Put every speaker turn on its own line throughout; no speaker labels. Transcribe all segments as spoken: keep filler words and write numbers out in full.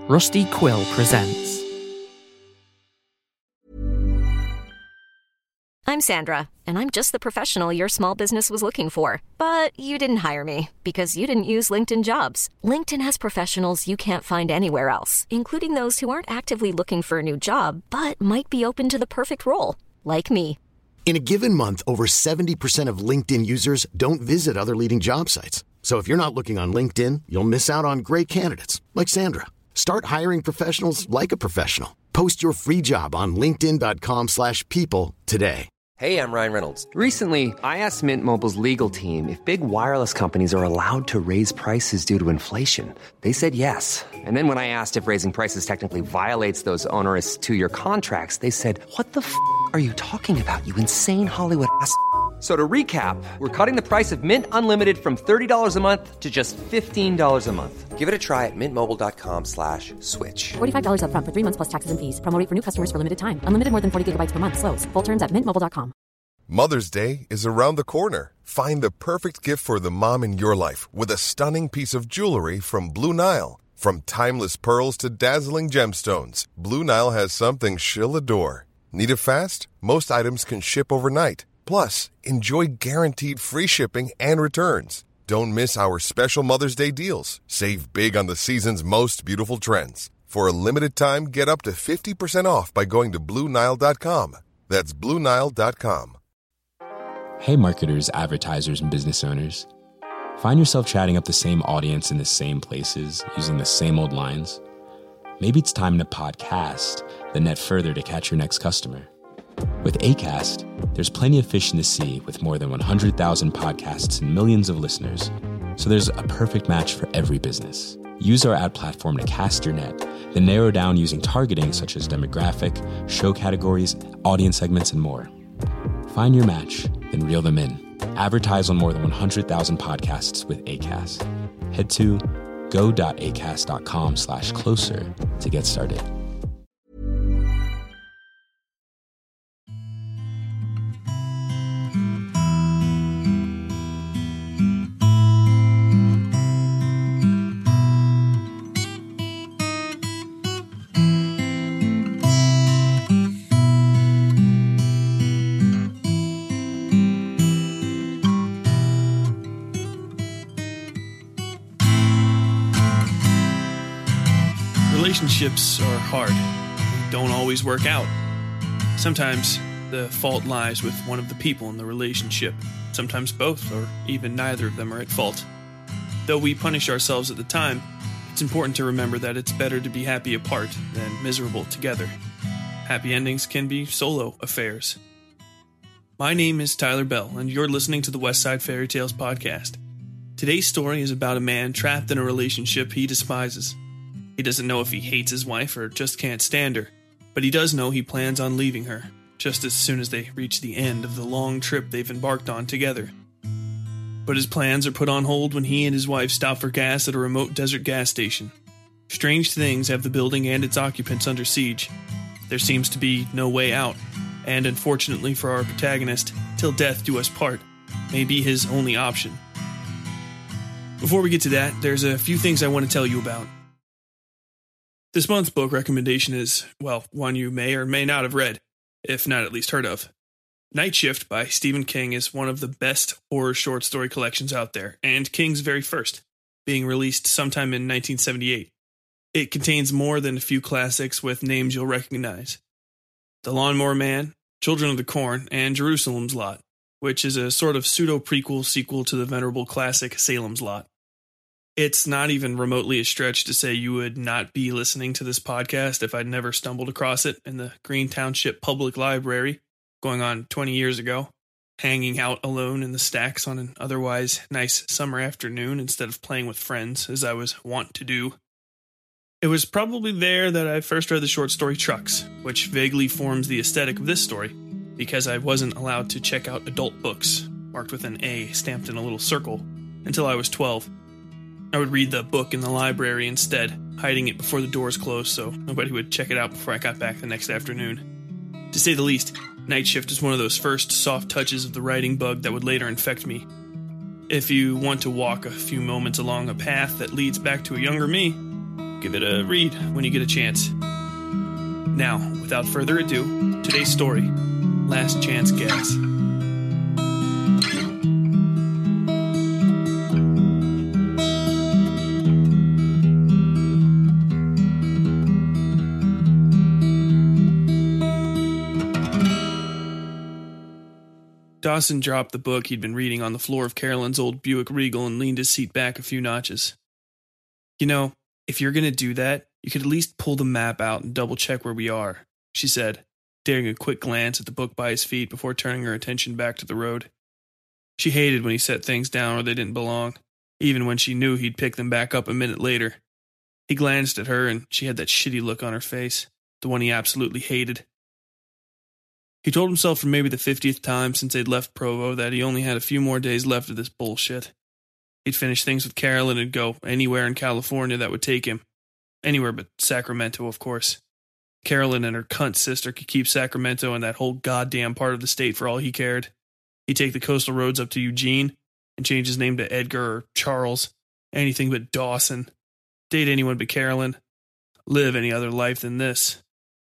Rusty Quill presents.
I'm Sandra, and I'm just the professional your small business was looking for. But you didn't hire me because you didn't use LinkedIn Jobs. LinkedIn has professionals you can't find anywhere else, including those who aren't actively looking for a new job, but might be open to the perfect role, like me.
In a given month, over seventy percent of LinkedIn users don't visit other leading job sites. So if you're not looking on LinkedIn, you'll miss out on great candidates like Sandra. Start hiring professionals like a professional. Post your free job on linkedin.com slash people today.
Hey, I'm Ryan Reynolds. Recently, I asked Mint Mobile's legal team if big wireless companies are allowed to raise prices due to inflation. They said yes. And then when I asked if raising prices technically violates those onerous two-year contracts, they said, what the f*** are you talking about, you insane Hollywood ass f- So to recap, we're cutting the price of Mint Unlimited from thirty dollars a month to just fifteen dollars a month. Give it a try at mintmobile.com slash switch.
forty-five dollars up front for three months plus taxes and fees. Promo rate for new customers for limited time. Unlimited more than forty gigabytes per month. Slows full terms at mint mobile dot com.
Mother's Day is around the corner. Find the perfect gift for the mom in your life with a stunning piece of jewelry from Blue Nile. From timeless pearls to dazzling gemstones, Blue Nile has something she'll adore. Need it fast? Most items can ship overnight. Plus, enjoy guaranteed free shipping and returns. Don't miss our special Mother's Day deals. Save big on the season's most beautiful trends. For a limited time, get up to fifty percent off by going to Blue Nile dot com. That's Blue Nile dot com.
Hey marketers, advertisers, and business owners. Find yourself chatting up the same audience in the same places, using the same old lines? Maybe it's time to podcast the net further to catch your next customer. With Acast, there's plenty of fish in the sea with more than one hundred thousand podcasts and millions of listeners. So there's a perfect match for every business. Use our ad platform to cast your net, then narrow down using targeting such as demographic, show categories, audience segments, and more. Find your match, then reel them in. Advertise on more than one hundred thousand podcasts with Acast. Head to go.acast.com slash closer to get started.
Relationships are hard. They don't always work out. Sometimes the fault lies with one of the people in the relationship. Sometimes both, or even neither of them are at fault. Though we punish ourselves at the time, it's important to remember that it's better to be happy apart than miserable together. Happy endings can be solo affairs. My name is Tyler Bell, and you're listening to the Westside Fairy Tales podcast. Today's story is about a man trapped in a relationship he despises. He doesn't know if he hates his wife or just can't stand her, but he does know he plans on leaving her, just as soon as they reach the end of the long trip they've embarked on together. But his plans are put on hold when he and his wife stop for gas at a remote desert gas station. Strange things have the building and its occupants under siege. There seems to be no way out, and unfortunately for our protagonist, till death do us part may be his only option. Before we get to that, there's a few things I want to tell you about. This month's book recommendation is, well, one you may or may not have read, if not at least heard of. Night Shift by Stephen King is one of the best horror short story collections out there, and King's very first, being released sometime in nineteen seventy-eight. It contains more than a few classics with names you'll recognize. The Lawnmower Man, Children of the Corn, and Jerusalem's Lot, which is a sort of pseudo-prequel sequel to the venerable classic Salem's Lot. It's not even remotely a stretch to say you would not be listening to this podcast if I'd never stumbled across it in the Green Township Public Library, going on twenty years ago, hanging out alone in the stacks on an otherwise nice summer afternoon instead of playing with friends, as I was wont to do. It was probably there that I first read the short story Trucks, which vaguely forms the aesthetic of this story, because I wasn't allowed to check out adult books, marked with an A stamped in a little circle, until I was twelve. I would read the book in the library instead, hiding it before the doors closed so nobody would check it out before I got back the next afternoon. To say the least, Night Shift is one of those first soft touches of the writing bug that would later infect me. If you want to walk a few moments along a path that leads back to a younger me, Give it a read when you get a chance. Now, without further ado, today's story, Last Chance Gas. Dawson dropped the book he'd been reading on the floor of Carolyn's old Buick Regal and leaned his seat back a few notches. You know, if you're going to do that, you could at least pull the map out and double-check where we are, she said, daring a quick glance at the book by his feet before turning her attention back to the road. She hated when he set things down where they didn't belong, even when she knew he'd pick them back up a minute later. He glanced at her, and she had that shitty look on her face, the one he absolutely hated. He told himself for maybe the fiftieth time since they'd left Provo that he only had a few more days left of this bullshit. He'd finish things with Carolyn and go anywhere in California that would take him. Anywhere but Sacramento, of course. Carolyn and her cunt sister could keep Sacramento and that whole goddamn part of the state for all he cared. He'd take the coastal roads up to Eugene and change his name to Edgar or Charles. Anything but Dawson. Date anyone but Carolyn. Live any other life than this.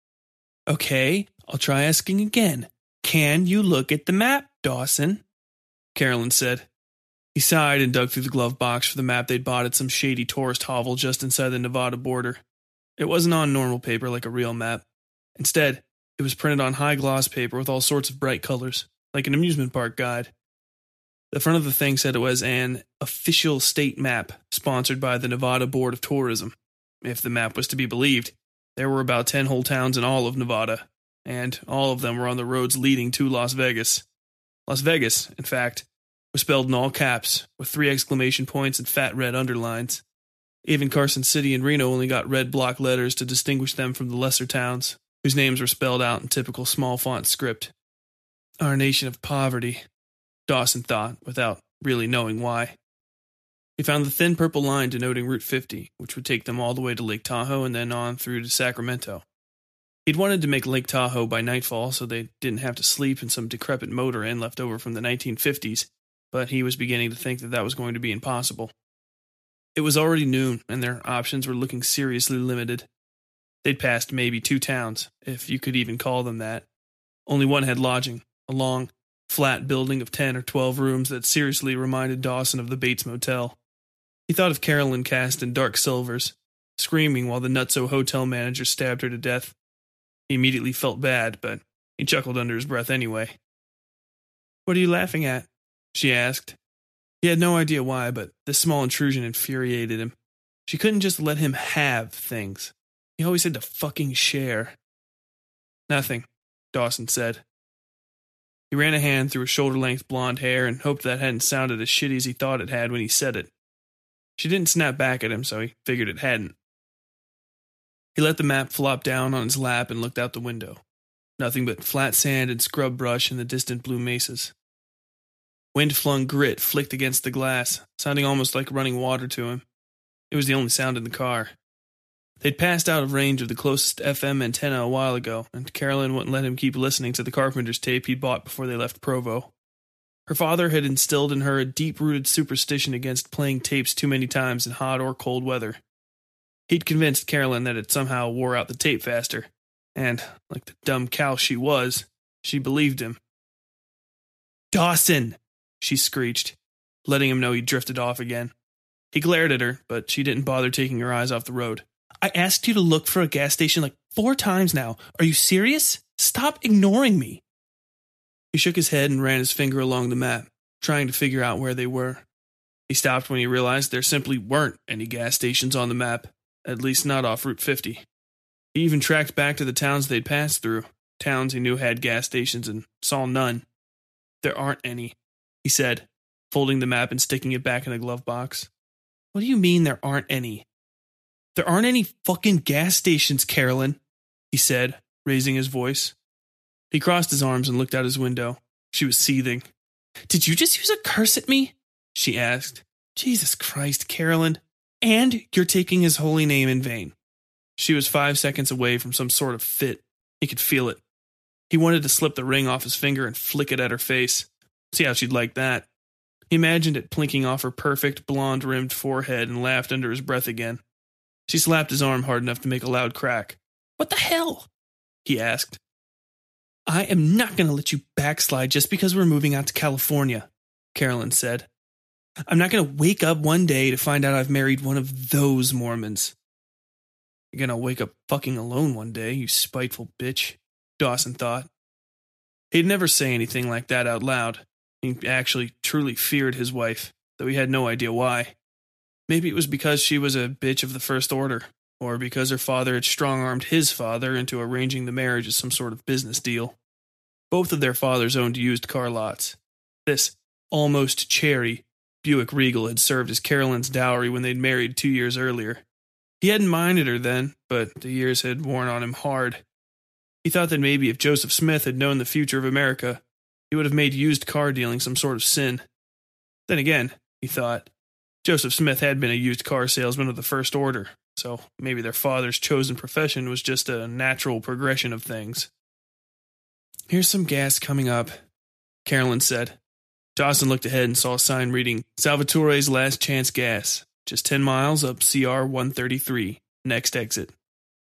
Okay, I'll try asking again. Can you look at the map, Dawson? Carolyn said. He sighed and dug through the glove box for the map they'd bought at some shady tourist hovel just inside the Nevada border. It wasn't on normal paper like a real map. Instead, it was printed on high-gloss paper with all sorts of bright colors, like an amusement park guide. The front of the thing said it was an official state map sponsored by the Nevada Board of Tourism. If the map was to be believed, there were about ten whole towns in all of Nevada, and all of them were on the roads leading to Las Vegas. Las Vegas, in fact, was spelled in all caps, with three exclamation points and fat red underlines. Even Carson City and Reno only got red block letters to distinguish them from the lesser towns, whose names were spelled out in typical small font script. Our nation of poverty, Dawson thought, without really knowing why. He found the thin purple line denoting Route fifty, which would take them all the way to Lake Tahoe and then on through to Sacramento. He'd wanted to make Lake Tahoe by nightfall so they didn't have to sleep in some decrepit motor inn left over from the nineteen fifties, but he was beginning to think that that was going to be impossible. It was already noon, and their options were looking seriously limited. They'd passed maybe two towns, if you could even call them that. Only one had lodging, a long, flat building of ten or twelve rooms that seriously reminded Dawson of the Bates Motel. He thought of Carolyn cast in dark silvers, screaming while the nutso hotel manager stabbed her to death. He immediately felt bad, but he chuckled under his breath anyway. "What are you laughing at?" she asked. He had no idea why, but this small intrusion infuriated him. She couldn't just let him have things. He always had to fucking share. "Nothing," Dawson said. He ran a hand through her shoulder-length blonde hair and hoped that hadn't sounded as shitty as he thought it had when he said it. She didn't snap back at him, so he figured it hadn't. He let the map flop down on his lap and looked out the window. Nothing but flat sand and scrub brush and the distant blue mesas. Wind-flung grit flicked against the glass, sounding almost like running water to him. It was the only sound in the car. They'd passed out of range of the closest F M antenna a while ago, and Carolyn wouldn't let him keep listening to the Carpenter's tape he'd bought before they left Provo. Her father had instilled in her a deep-rooted superstition against playing tapes too many times in hot or cold weather. He'd convinced Carolyn that it somehow wore out the tape faster, and, like the dumb cow she was, she believed him. "Dawson!" she screeched, letting him know he'd drifted off again. He glared at her, but she didn't bother taking her eyes off the road. "I asked you to look for a gas station like four times now. Are you serious? Stop ignoring me." He shook his head and ran his finger along the map, trying to figure out where they were. He stopped when he realized there simply weren't any gas stations on the map, at least not off Route fifty. He even tracked back to the towns they'd passed through, towns he knew had gas stations, and saw none. "There aren't any," he said, folding the map and sticking it back in the glove box. "What do you mean there aren't any?" "There aren't any fucking gas stations, Carolyn," he said, raising his voice. He crossed his arms and looked out his window. She was seething. "Did you just use a curse at me?" she asked. "Jesus Christ, Carolyn. And you're taking his holy name in vain." She was five seconds away from some sort of fit. He could feel it. He wanted to slip the ring off his finger and flick it at her face. See how she'd like that. He imagined it plinking off her perfect, blonde-rimmed forehead and laughed under his breath again. She slapped his arm hard enough to make a loud crack. "What the hell?" he asked. "I am not going to let you backslide just because we're moving out to California," Carolyn said. "I'm not going to wake up one day to find out I've married one of those Mormons." "You're going to wake up fucking alone one day, you spiteful bitch," Dawson thought. He'd never say anything like that out loud. He actually truly feared his wife, though he had no idea why. Maybe it was because she was a bitch of the first order, or because her father had strong-armed his father into arranging the marriage as some sort of business deal. Both of their fathers owned used car lots. This almost cherry Buick Regal had served as Carolyn's dowry when they'd married two years earlier. He hadn't minded her then, but the years had worn on him hard. He thought that maybe if Joseph Smith had known the future of America, he would have made used car dealing some sort of sin. Then again, he thought, Joseph Smith had been a used car salesman of the first order, so maybe their father's chosen profession was just a natural progression of things. "Here's some gas coming up," Carolyn said. Dawson looked ahead and saw a sign reading, "Salvatore's Last Chance Gas. Just ten miles up C R one thirty-three. Next exit."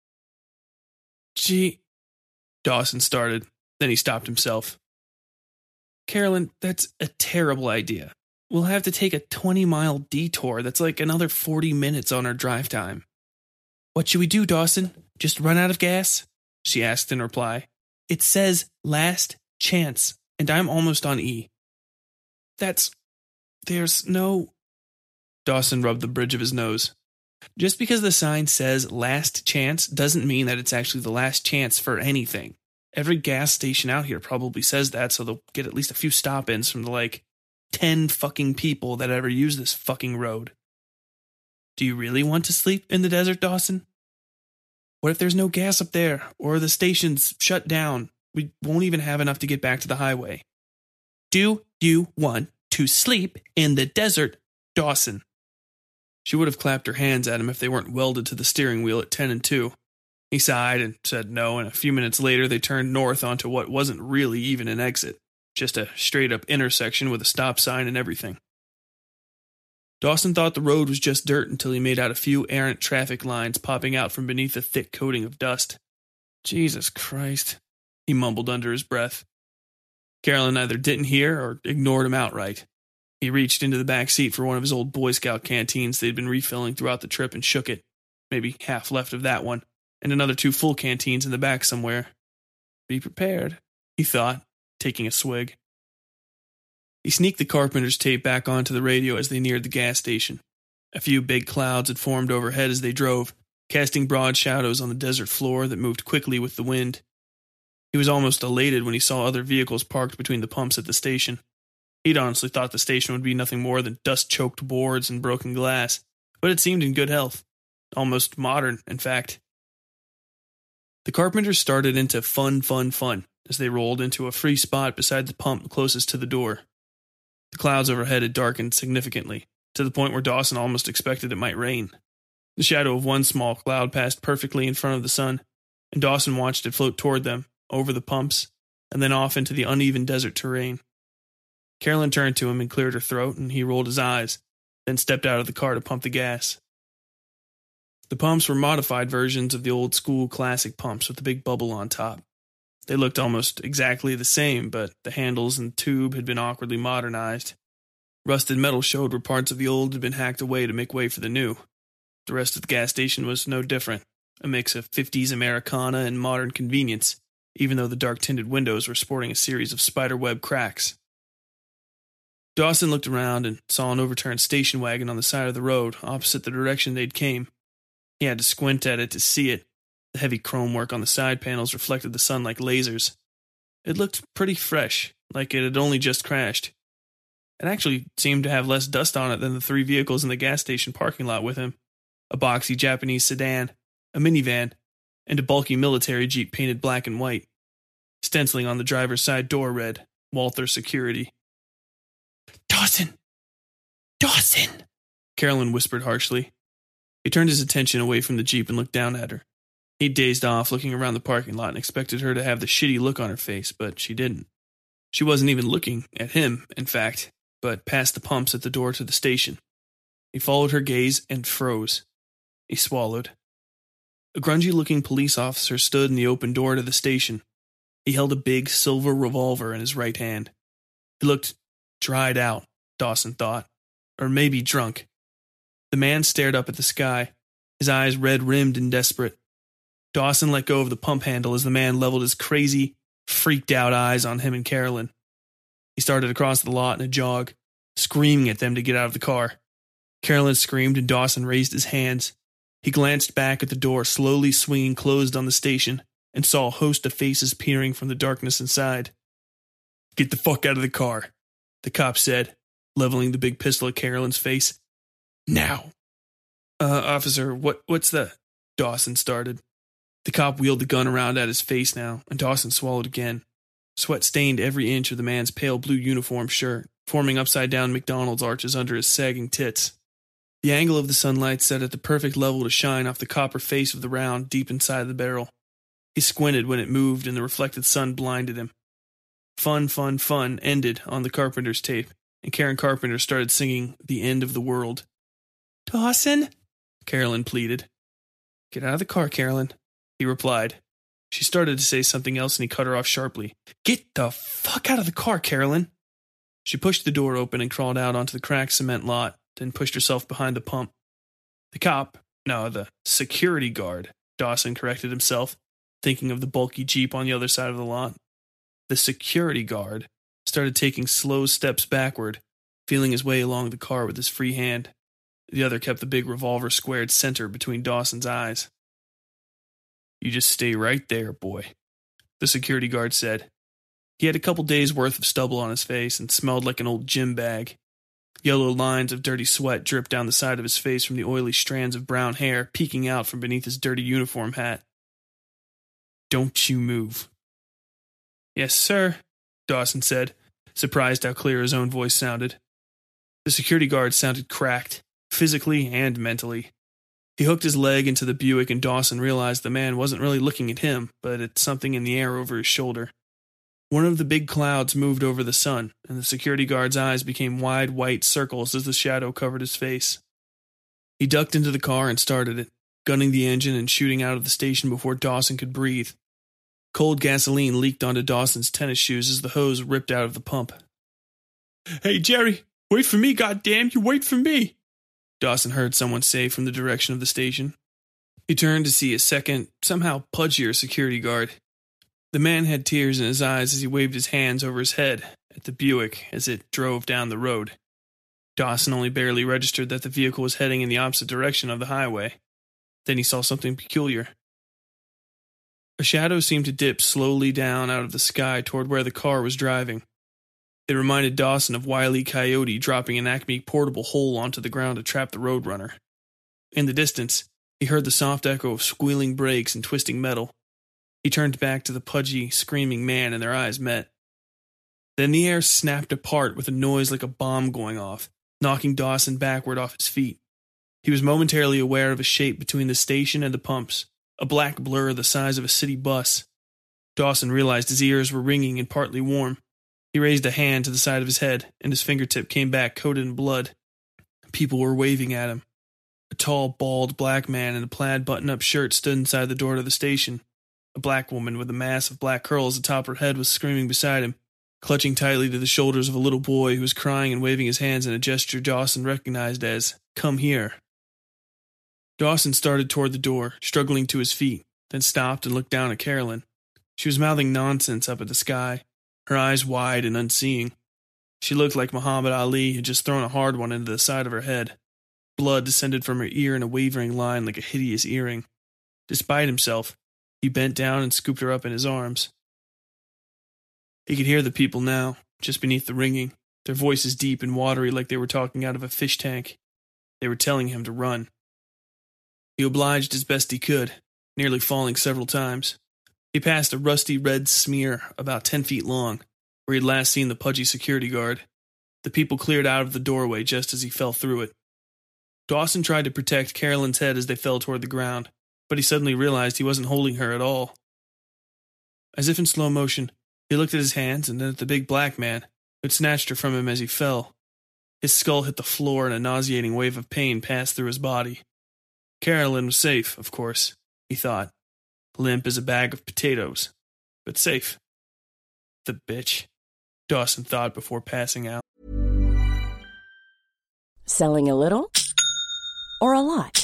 "Gee," Dawson started, then he stopped himself. "Carolyn, that's a terrible idea. We'll have to take a twenty-mile detour. That's like another forty minutes on our drive time." "What should we do, Dawson? Just run out of gas?" she asked in reply. "It says last chance, and I'm almost on E." That's... there's no... Dawson rubbed the bridge of his nose. "Just because the sign says last chance doesn't mean that it's actually the last chance for anything. Every gas station out here probably says that, so they'll get at least a few stop-ins from the, like, ten fucking people that ever use this fucking road." "Do you really want to sleep in the desert, Dawson? What if there's no gas up there, or the station's shut down? We won't even have enough to get back to the highway." "Do you want to sleep in the desert, Dawson?" She would have clapped her hands at him if they weren't welded to the steering wheel at ten and two. He sighed and said no, and a few minutes later they turned north onto what wasn't really even an exit, just a straight-up intersection with a stop sign and everything. Dawson thought the road was just dirt until he made out a few errant traffic lines popping out from beneath a thick coating of dust. "Jesus Christ," he mumbled under his breath. Carolyn either didn't hear or ignored him outright. He reached into the back seat for one of his old Boy Scout canteens they'd been refilling throughout the trip and shook it. Maybe half left of that one, and another two full canteens in the back somewhere. "Be prepared," he thought, taking a swig. He sneaked the carpenter's tape back onto the radio as they neared the gas station. A few big clouds had formed overhead as they drove, casting broad shadows on the desert floor that moved quickly with the wind. He was almost elated when he saw other vehicles parked between the pumps at the station. He'd honestly thought the station would be nothing more than dust-choked boards and broken glass, but it seemed in good health. Almost modern, in fact. The carpenters started into fun, fun, fun as they rolled into a free spot beside the pump closest to the door. The clouds overhead had darkened significantly, to the point where Dawson almost expected it might rain. The shadow of one small cloud passed perfectly in front of the sun, and Dawson watched it float toward them, over the pumps, and then off into the uneven desert terrain. Carolyn turned to him and cleared her throat, and he rolled his eyes, then stepped out of the car to pump the gas. The pumps were modified versions of the old-school classic pumps with the big bubble on top. They looked almost exactly the same, but the handles and tube had been awkwardly modernized. Rusted metal showed where parts of the old had been hacked away to make way for the new. The rest of the gas station was no different, a mix of fifties Americana and modern convenience, even though the dark-tinted windows were sporting a series of spiderweb cracks. Dawson looked around and saw an overturned station wagon on the side of the road, opposite the direction they'd came. He had to squint at it to see it. The heavy chrome work on the side panels reflected the sun like lasers. It looked pretty fresh, like it had only just crashed. It actually seemed to have less dust on it than the three vehicles in the gas station parking lot with him. A boxy Japanese sedan, a minivan, and a bulky military jeep painted black and white. Stenciling on the driver's side door read, Walther Security. "Dawson! Dawson!" Carolyn whispered harshly. He turned his attention away from the jeep and looked down at her. He dazed off, looking around the parking lot and expected her to have the shitty look on her face, but she didn't. She wasn't even looking at him, in fact, but past the pumps at the door to the station. He followed her gaze and froze. He swallowed, A grungy-looking police officer stood in the open door to the station. He held a big silver revolver in his right hand. He looked dried out, Dawson thought, or maybe drunk. The man stared up at the sky, his eyes red-rimmed and desperate. Dawson let go of the pump handle as the man leveled his crazy, freaked-out eyes on him and Carolyn. He started across the lot in a jog, screaming at them to get out of the car. Carolyn screamed and Dawson raised his hands. He glanced back at the door slowly swinging closed on the station and saw a host of faces peering from the darkness inside. "Get the fuck out of the car," the cop said, leveling the big pistol at Carolyn's face. "Now." Uh, officer, what, what's the... Dawson started. The cop wheeled the gun around at his face now, and Dawson swallowed again. Sweat stained every inch of the man's pale blue uniform shirt, forming upside-down McDonald's arches under his sagging tits. The angle of the sunlight set at the perfect level to shine off the copper face of the round deep inside the barrel. He squinted when it moved and the reflected sun blinded him. Fun, Fun, Fun ended on the Carpenter's tape, and Karen Carpenter started singing The End of the World. "Dawson?" Carolyn pleaded. "Get out of the car, Carolyn," he replied. She started to say something else and he cut her off sharply. "Get the fuck out of the car, Carolyn." She pushed the door open and crawled out onto the cracked cement lot, then pushed herself behind the pump. The cop, no, the security guard, Dawson corrected himself, thinking of the bulky Jeep on the other side of the lot. The security guard started taking slow steps backward, feeling his way along the car with his free hand. The other kept the big revolver squared center between Dawson's eyes. "You just stay right there, boy," the security guard said. He had a couple days' worth of stubble on his face and smelled like an old gym bag. Yellow lines of dirty sweat dripped down the side of his face from the oily strands of brown hair peeking out from beneath his dirty uniform hat. "Don't you move." "Yes, sir," Dawson said, surprised how clear his own voice sounded. The security guard sounded cracked, physically and mentally. He hooked his leg into the Buick and Dawson realized the man wasn't really looking at him, but at something in the air over his shoulder. One of the big clouds moved over the sun, and the security guard's eyes became wide white circles as the shadow covered his face. He ducked into the car and started it, gunning the engine and shooting out of the station before Dawson could breathe. Cold gasoline leaked onto Dawson's tennis shoes as the hose ripped out of the pump. "Hey, Jerry, wait for me, goddamn you, wait for me," Dawson heard someone say from the direction of the station. He turned to see a second, somehow pudgier security guard. The man had tears in his eyes as he waved his hands over his head at the Buick as it drove down the road. Dawson only barely registered that the vehicle was heading in the opposite direction of the highway. Then he saw something peculiar. A shadow seemed to dip slowly down out of the sky toward where the car was driving. It reminded Dawson of Wile E. Coyote dropping an Acme portable hole onto the ground to trap the Roadrunner. In the distance, he heard the soft echo of squealing brakes and twisting metal. He turned back to the pudgy, screaming man and their eyes met. Then the air snapped apart with a noise like a bomb going off, knocking Dawson backward off his feet. He was momentarily aware of a shape between the station and the pumps, a black blur the size of a city bus. Dawson realized his ears were ringing and partly warm. He raised a hand to the side of his head, and his fingertip came back coated in blood. People were waving at him. A tall, bald black man in a plaid button-up shirt stood inside the door to the station. A black woman with a mass of black curls atop her head was screaming beside him, clutching tightly to the shoulders of a little boy who was crying and waving his hands in a gesture Dawson recognized as, "Come here." Dawson started toward the door, struggling to his feet, then stopped and looked down at Carolyn. She was mouthing nonsense up at the sky, her eyes wide and unseeing. She looked like Muhammad Ali had just thrown a hard one into the side of her head. Blood descended from her ear in a wavering line like a hideous earring. Despite himself, he bent down and scooped her up in his arms. He could hear the people now, just beneath the ringing, their voices deep and watery like they were talking out of a fish tank. They were telling him to run. He obliged as best he could, nearly falling several times. He passed a rusty red smear about ten feet long, where he had last seen the pudgy security guard. The people cleared out of the doorway just as he fell through it. Dawson tried to protect Carolyn's head as they fell toward the ground, but he suddenly realized he wasn't holding her at all. As if in slow motion, he looked at his hands and then at the big black man, who had snatched her from him as he fell. His skull hit the floor and a nauseating wave of pain passed through his body. Carolyn was safe, of course. he thought. Limp as a bag of potatoes, but safe. The bitch, Dawson thought before passing out.
Selling a little or a lot?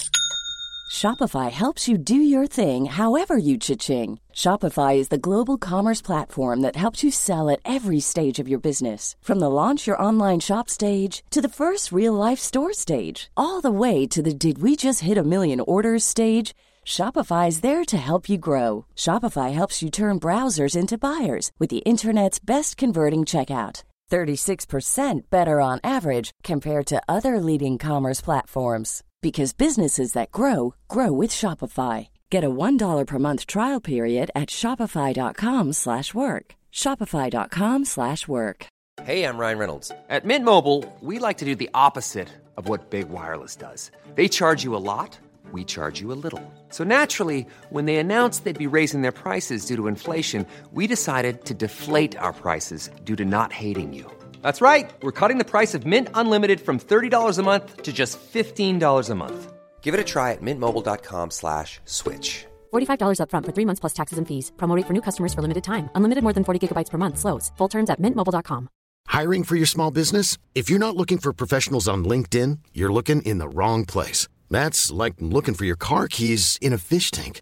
Shopify helps you do your thing however you cha-ching. Shopify is the global commerce platform that helps you sell at every stage of your business. From the launch your online shop stage to the first real-life store stage, all the way to the did we just hit a million orders stage. Shopify is there to help you grow. Shopify helps you turn browsers into buyers with the internet's best converting checkout. thirty-six percent better on average compared to other leading commerce platforms. Because businesses that grow, grow with Shopify. Get a one dollar per month trial period at shopify.com slash work. Shopify.com slash work.
Hey, I'm Ryan Reynolds. At Mint Mobile, we like to do the opposite of what Big Wireless does. They charge you a lot. We charge you a little. So naturally, when they announced they'd be raising their prices due to inflation, we decided to deflate our prices due to not hating you. That's right. We're cutting the price of Mint Unlimited from thirty dollars a month to just fifteen dollars a month. Give it a try at mintmobile.com slash switch.
forty-five dollars up front for three months plus taxes and fees. Promo rate for new customers for limited time. Unlimited more than forty gigabytes per month slows. Full terms at mint mobile dot com.
Hiring for your small business? If you're not looking for professionals on LinkedIn, you're looking in the wrong place. That's like looking for your car keys in a fish tank.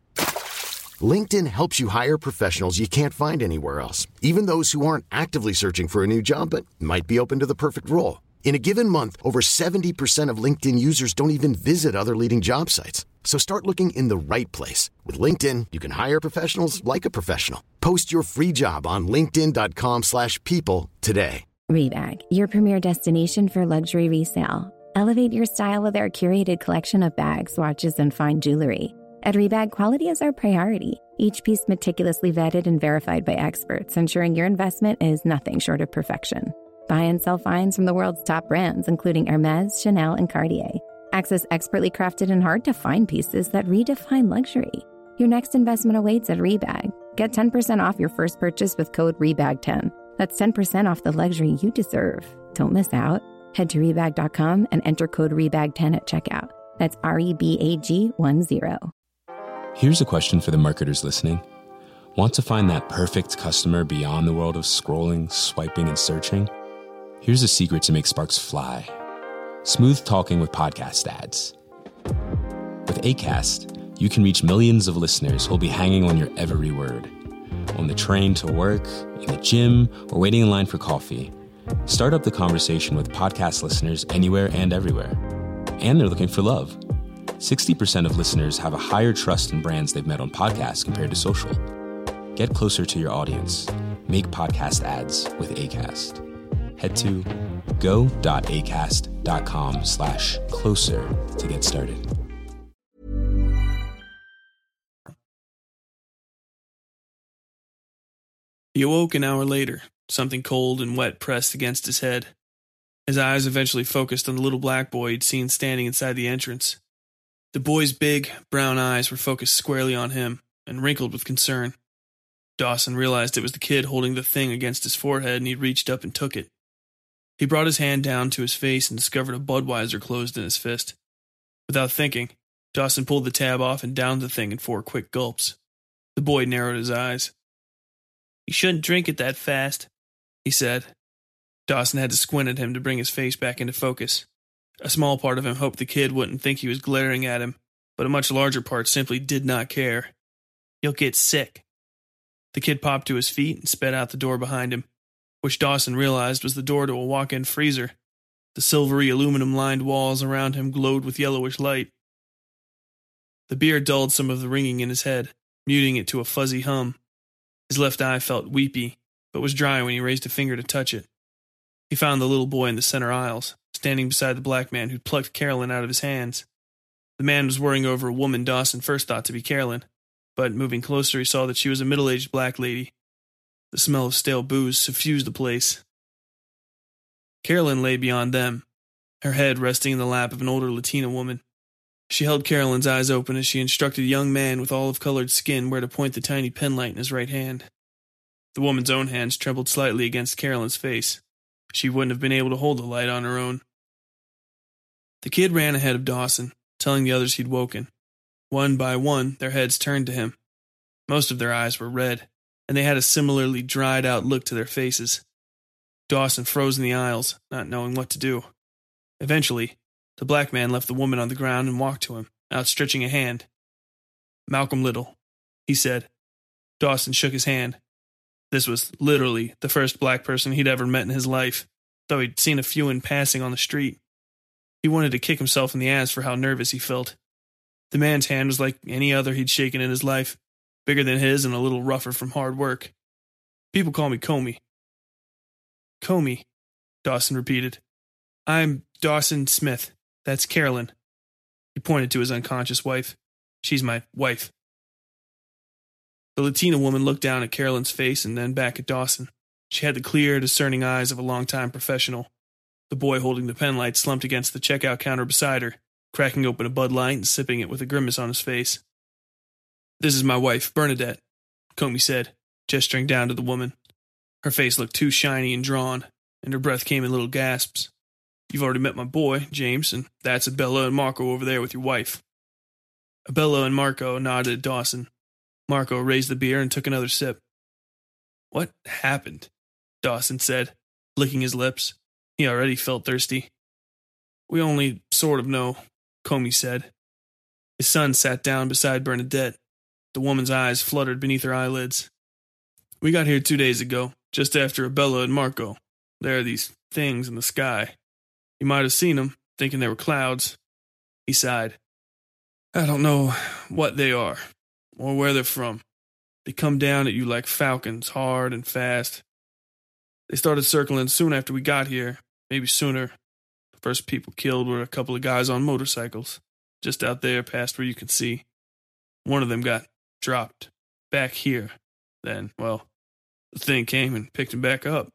LinkedIn helps you hire professionals you can't find anywhere else, even those who aren't actively searching for a new job but might be open to the perfect role. In a given month, over seventy percent of LinkedIn users don't even visit other leading job sites. So start looking in the right place. With LinkedIn, you can hire professionals like a professional. Post your free job on linkedin.com slash people today.
Rebag, your premier destination for luxury resale. Elevate your style with our curated collection of bags, watches, and fine jewelry. At Rebag, quality is our priority. Each piece meticulously vetted and verified by experts, ensuring your investment is nothing short of perfection. Buy and sell finds from the world's top brands, including Hermes, Chanel, and Cartier. Access expertly crafted and hard-to-find pieces that redefine luxury. Your next investment awaits at Rebag. Get ten percent off your first purchase with code R E B A G ten. That's ten percent off the luxury you deserve. Don't miss out. Head to rebag dot com and enter code R E B A G ten at checkout. That's R E B A G ten.
Here's a question for the marketers listening. Want to find that perfect customer beyond the world of scrolling, swiping, and searching? Here's a secret to make sparks fly. Smooth talking with podcast ads. With Acast, you can reach millions of listeners who'll be hanging on your every word. On the train to work, in the gym, or waiting in line for coffee. Start up the conversation with podcast listeners anywhere and everywhere. And they're looking for love. sixty percent of listeners have a higher trust in brands they've met on podcasts compared to social. Get closer to your audience. Make podcast ads with Acast. Head to go.acast.com slash closer to get started.
He awoke an hour later, something cold and wet pressed against his head. His eyes eventually focused on the little black boy he'd seen standing inside the entrance. The boy's big, brown eyes were focused squarely on him and wrinkled with concern. Dawson realized it was the kid holding the thing against his forehead, and he reached up and took it. He brought his hand down to his face and discovered a Budweiser closed in his fist. Without thinking, Dawson pulled the tab off and downed the thing in four quick gulps. The boy narrowed his eyes. "You shouldn't drink it that fast," he said. Dawson had to squint at him to bring his face back into focus. A small part of him hoped the kid wouldn't think he was glaring at him, but a much larger part simply did not care. "You'll get sick." The kid popped to his feet and sped out the door behind him, which Dawson realized was the door to a walk-in freezer. The silvery aluminum-lined walls around him glowed with yellowish light. The beer dulled some of the ringing in his head, muting it to a fuzzy hum. His left eye felt weepy, but was dry when he raised a finger to touch it. He found the little boy in the center aisles, standing beside the black man who'd plucked Carolyn out of his hands. The man was worrying over a woman Dawson first thought to be Carolyn, but moving closer he saw that she was a middle-aged black lady. The smell of stale booze suffused the place. Carolyn lay beyond them, her head resting in the lap of an older Latina woman. She held Carolyn's eyes open as she instructed a young man with olive-colored skin where to point the tiny penlight in his right hand. The woman's own hands trembled slightly against Carolyn's face. She wouldn't have been able to hold the light on her own. The kid ran ahead of Dawson, telling the others he'd woken. One by one, their heads turned to him. Most of their eyes were red, and they had a similarly dried-out look to their faces. Dawson froze in the aisles, not knowing what to do. Eventually, the black man left the woman on the ground and walked to him, outstretching a hand. "Malcolm Little," he said. Dawson shook his hand. This was literally the first black person he'd ever met in his life, though he'd seen a few in passing on the street. He wanted to kick himself in the ass for how nervous he felt. The man's hand was like any other he'd shaken in his life, bigger than his and a little rougher from hard work. "People call me Comey." "Comey," Dawson repeated. "I'm Dawson Smith. That's Carolyn." He pointed to his unconscious wife. "She's my wife." The Latina woman looked down at Carolyn's face and then back at Dawson. She had the clear, discerning eyes of a longtime professional. The boy holding the pen light slumped against the checkout counter beside her, cracking open a Bud Light and sipping it with a grimace on his face. "This is my wife, Bernadette," Comey said, gesturing down to the woman. Her face looked too shiny and drawn, and her breath came in little gasps. "You've already met my boy, James, and that's Abella and Marco over there with your wife." Abella and Marco nodded at Dawson. Marco raised the beer and took another sip. "What happened?" Dawson said, licking his lips. He already felt thirsty. "We only sort of know," Comey said. His son sat down beside Bernadette. The woman's eyes fluttered beneath her eyelids. "We got here two days ago, just after Abella and Marco. There are these things in the sky. You might have seen them, thinking they were clouds." He sighed. "I don't know what they are, or where they're from. They come down at you like falcons, hard and fast. They started circling soon after we got here, maybe sooner. The first people killed were a couple of guys on motorcycles, just out there past where you can see. One of them got dropped back here. Then, well, the thing came and picked him back up."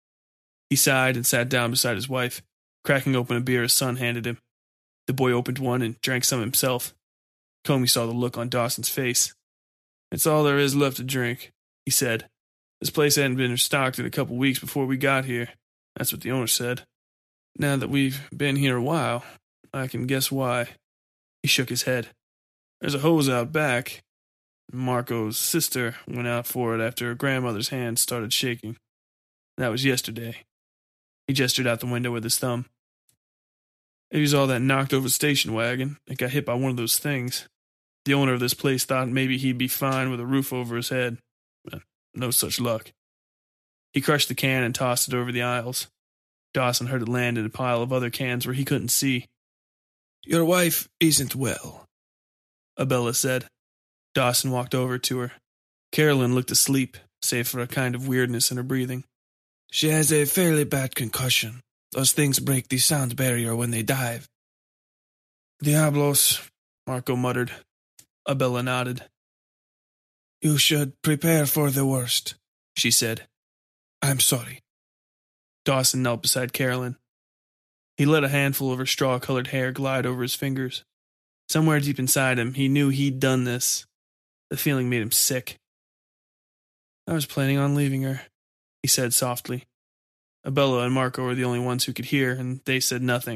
He sighed and sat down beside his wife, cracking open a beer his son handed him. The boy opened one and drank some himself. Comey saw the look on Dawson's face. "It's all there is left to drink," he said. "This place hadn't been stocked in a couple weeks before we got here. That's what the owner said. Now that we've been here a while, I can guess why." He shook his head. "There's a hose out back. Marco's sister went out for it after her grandmother's hand started shaking. That was yesterday." He gestured out the window with his thumb. "It was all that knocked over station wagon. It got hit by one of those things. The owner of this place thought maybe he'd be fine with a roof over his head. But no such luck." He crushed the can and tossed it over the aisles. Dawson heard it land in a pile of other cans where he couldn't see. "Your wife isn't well," Abella said. Dawson walked over to her. Carolyn looked asleep, save for a kind of weirdness in her breathing. "She has a fairly bad concussion. Those things break the sound barrier when they dive." "Diablos," Marco muttered. Abella nodded. "You should prepare for the worst," she said. "I'm sorry." Dawson knelt beside Carolyn. He let a handful of her straw-colored hair glide over his fingers. Somewhere deep inside him, he knew he'd done this. The feeling made him sick. "I was planning on leaving her," he said softly. Abella and Marco were the only ones who could hear, and they said nothing.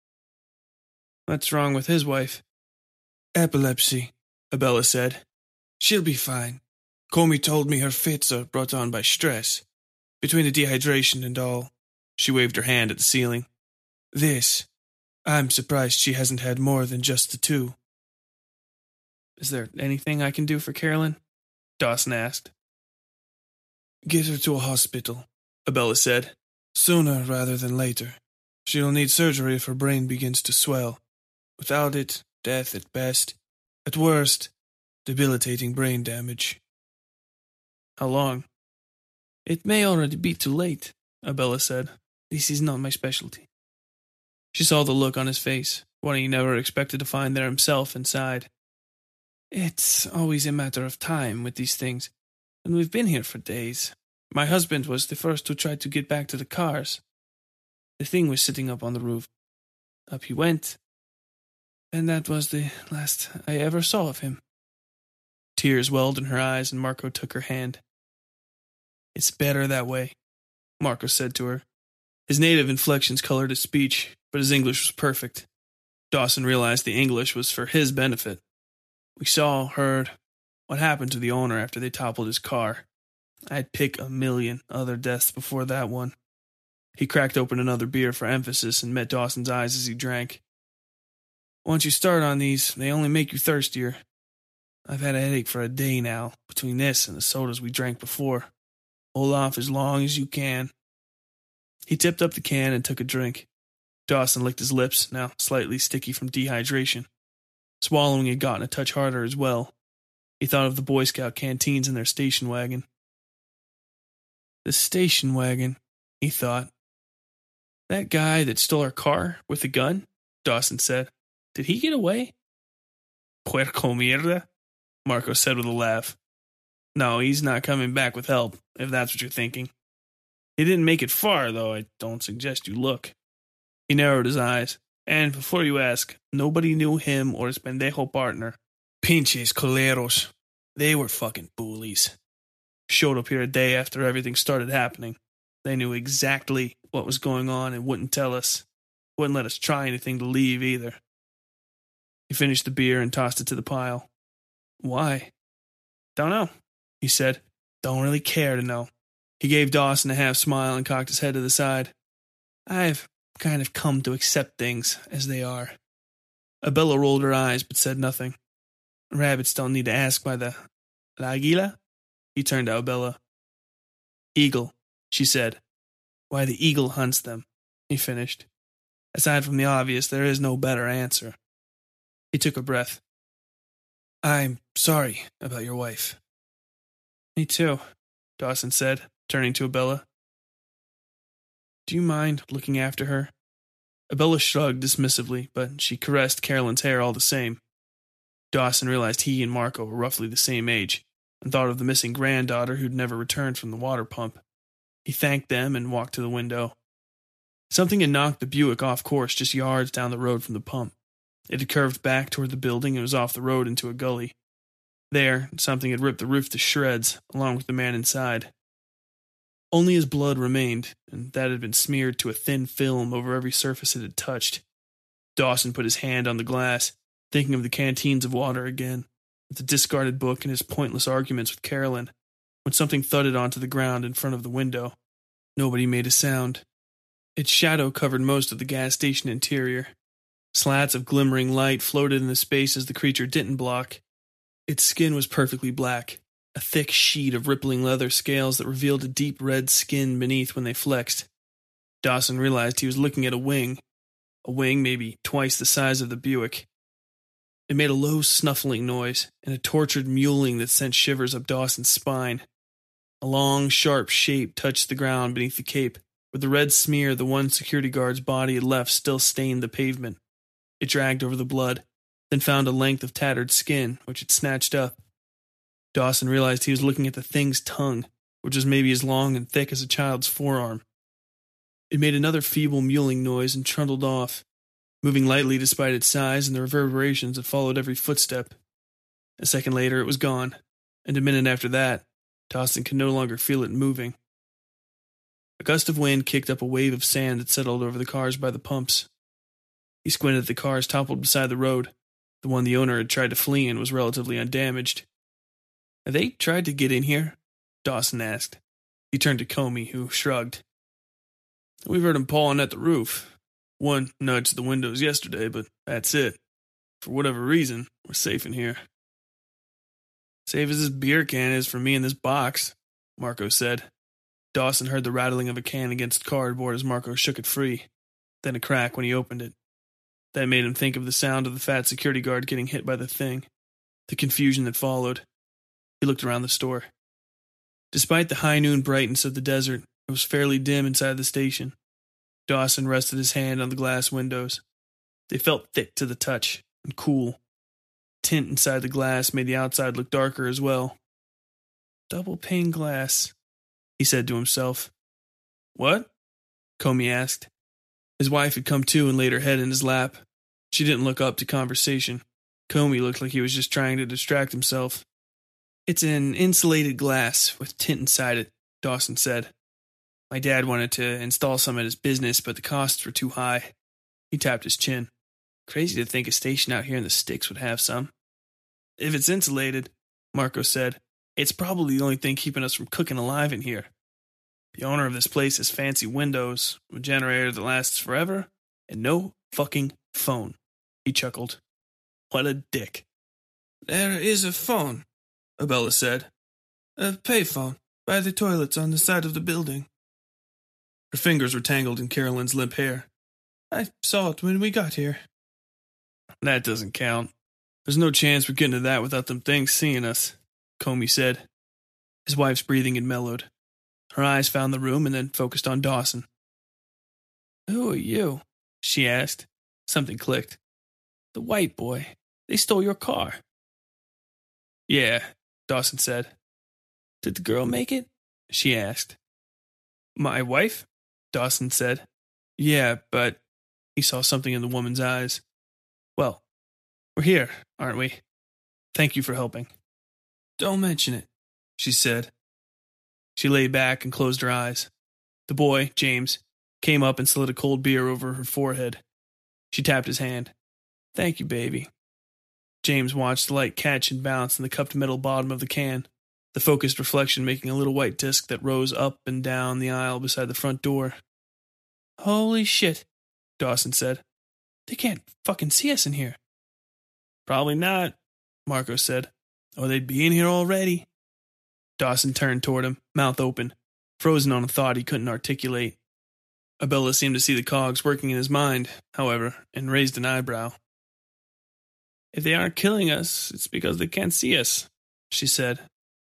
"What's wrong with his wife?" "Epilepsy," Abella said. "She'll be fine. Comey told me her fits are brought on by stress. Between the dehydration and all." She waved her hand at the ceiling. "This. I'm surprised she hasn't had more than just the two." "Is there anything I can do for Carolyn?" Dawson asked. "Get her to a hospital," Abella said. "Sooner rather than later. She'll need surgery if her brain begins to swell. Without it, death at best. At worst, debilitating brain damage." "How long?" "It may already be too late," Abella said. "This is not my specialty." She saw the look on his face, one he never expected to find there himself, and sighed. "It's always a matter of time with these things, and we've been here for days. My husband was the first who tried to get back to the cars. The thing was sitting up on the roof. Up he went, and that was the last I ever saw of him." Tears welled in her eyes, and Marco took her hand. "It's better that way," Marco said to her. His native inflections colored his speech, but his English was perfect. Dawson realized the English was for his benefit. We saw, heard what happened to the owner after they toppled his car. I'd pick a million other deaths before that one. He cracked open another beer for emphasis and met Dawson's eyes as he drank. Once you start on these, they only make you thirstier. I've had a headache for a day now, between this and the sodas we drank before. Hold off as long as you can. He tipped up the can and took a drink. Dawson licked his lips, now slightly sticky from dehydration. Swallowing had gotten a touch harder as well. He thought of the Boy Scout canteens in their station wagon. The station wagon, he thought. That guy that stole our car with the gun, Dawson said. Did he get away? Puerco mierda, Marco said with a laugh. No, he's not coming back with help, if that's what you're thinking. He didn't make it far, though I don't suggest you look. He narrowed his eyes, and before you ask, nobody knew him or his pendejo partner. Pinches coleros. They were fucking bullies. Showed up here a day after everything started happening. They knew exactly what was going on and wouldn't tell us. Wouldn't let us try anything to leave either. He finished the beer and tossed it to the pile. Why? Don't know, he said. Don't really care to know. He gave Dawson a half smile and cocked his head to the side. I've kind of come to accept things as they are. Abella rolled her eyes but said nothing. Rabbits don't need to ask by the... La Aguila? He turned to Abella. Eagle, she said. Why, the eagle hunts them, he finished. Aside from the obvious, there is no better answer. He took a breath. I'm sorry about your wife. Me too, Dawson said, turning to Abella. Do you mind looking after her? Abella shrugged dismissively, but she caressed Carolyn's hair all the same. Dawson realized he and Marco were roughly the same age, and thought of the missing granddaughter who'd never returned from the water pump. He thanked them and walked to the window. Something had knocked the Buick off course just yards down the road from the pump. It had curved back toward the building and was off the road into a gully. There, something had ripped the roof to shreds, along with the man inside. Only his blood remained, and that had been smeared to a thin film over every surface it had touched. Dawson put his hand on the glass, thinking of the canteens of water again, the discarded book and his pointless arguments with Carolyn, when something thudded onto the ground in front of the window. Nobody made a sound. Its shadow covered most of the gas station interior. Slats of glimmering light floated in the spaces the creature didn't block. Its skin was perfectly black, a thick sheet of rippling leather scales that revealed a deep red skin beneath when they flexed. Dawson realized he was looking at a wing, a wing maybe twice the size of the Buick. It made a low snuffling noise and a tortured mewling that sent shivers up Dawson's spine. A long, sharp shape touched the ground beneath the cape, where the red smear the one security guard's body had left still stained the pavement. It dragged over the blood, then found a length of tattered skin, which it snatched up. Dawson realized he was looking at the thing's tongue, which was maybe as long and thick as a child's forearm. It made another feeble mewling noise and trundled off, moving lightly despite its size and the reverberations that followed every footstep. A second later it was gone, and a minute after that, Dawson could no longer feel it moving. A gust of wind kicked up a wave of sand that settled over the cars by the pumps. He squinted at the cars toppled beside the road. The one the owner had tried to flee in was relatively undamaged. Have they tried to get in here? Dawson asked. He turned to Comey, who shrugged. We've heard him pawing at the roof. One nudged the windows yesterday, but that's it. For whatever reason, we're safe in here. Safe as this beer can is for me in this box, Marco said. Dawson heard the rattling of a can against cardboard as Marco shook it free, then a crack when he opened it. That made him think of the sound of the fat security guard getting hit by the thing, the confusion that followed. He looked around the store. Despite the high noon brightness of the desert, it was fairly dim inside the station. Dawson rested his hand on the glass windows. They felt thick to the touch and cool. Tint inside the glass made the outside look darker as well. Double pane glass, he said to himself. What? Comey asked. His wife had come to and laid her head in his lap. She didn't look up to conversation. Comey looked like he was just trying to distract himself. It's an insulated glass with tint inside it, Dawson said. My dad wanted to install some at his business, but the costs were too high. He tapped his chin. Crazy to think a station out here in the sticks would have some. If it's insulated, Marco said, it's probably the only thing keeping us from cooking alive in here. The owner of this place has fancy windows, a generator that lasts forever, and no fucking phone. He chuckled. What a dick. There is a phone, Abella said. A payphone, by the toilets on the side of the building. Her fingers were tangled in Carolyn's limp hair. I saw it when we got here. That doesn't count. There's no chance we're getting to that without them things seeing us, Comey said. His wife's breathing had mellowed. Her eyes found the room and then focused on Dawson. Who are you? She asked. Something clicked. The white boy. They stole your car. Yeah, Dawson said. Did the girl make it? She asked. My wife? Dawson said. Yeah, but he saw something in the woman's eyes. Well, we're here, aren't we? Thank you for helping. Don't mention it, she said. She lay back and closed her eyes. The boy, James, came up and slid a cold beer over her forehead. She tapped his hand. Thank you, baby. James watched the light catch and bounce in the cupped metal bottom of the can, the focused reflection making a little white disc that rose up and down the aisle beside the front door. Holy shit, Dawson said. They can't fucking see us in here. Probably not, Marco said. Or they'd be in here already. Dawson turned toward him, mouth open, frozen on a thought he couldn't articulate. Abella seemed to see the cogs working in his mind, however, and raised an eyebrow. If they aren't killing us, it's because they can't see us, she said.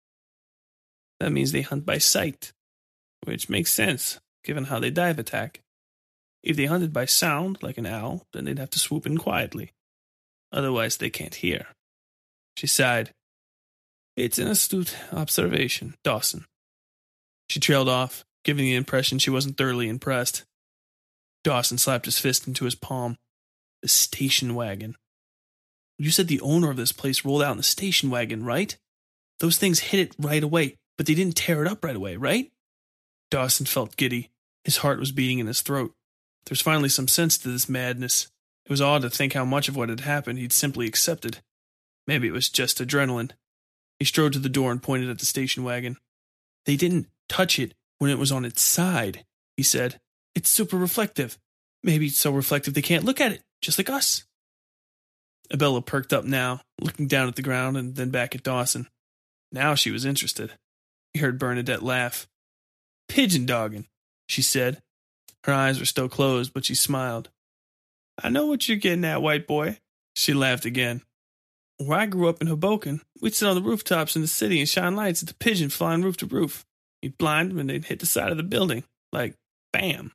That means they hunt by sight, which makes sense, given how they dive attack. If they hunted by sound, like an owl, then they'd have to swoop in quietly. Otherwise, they can't hear. She sighed. It's an astute observation, Dawson. She trailed off, giving the impression she wasn't thoroughly impressed. Dawson slapped his fist into his palm. The station wagon. You said the owner of this place rolled out in the station wagon, right? Those things hit it right away, but they didn't tear it up right away, right? Dawson felt giddy. His heart was beating in his throat. There was finally some sense to this madness. It was odd to think how much of what had happened he'd simply accepted. Maybe it was just adrenaline. He strode to the door and pointed at the station wagon. They didn't touch it when it was on its side, he said. It's super reflective. Maybe it's so reflective they can't look at it, just like us. Abella perked up now, looking down at the ground and then back at Dawson. Now she was interested. He heard Bernadette laugh. Pigeon dogging, she said. Her eyes were still closed, but she smiled. I know what you're getting at, white boy. She laughed again. Where I grew up in Hoboken, we'd sit on the rooftops in the city and shine lights at the pigeon flying roof to roof. You'd blind them and they'd hit the side of the building. Like, bam.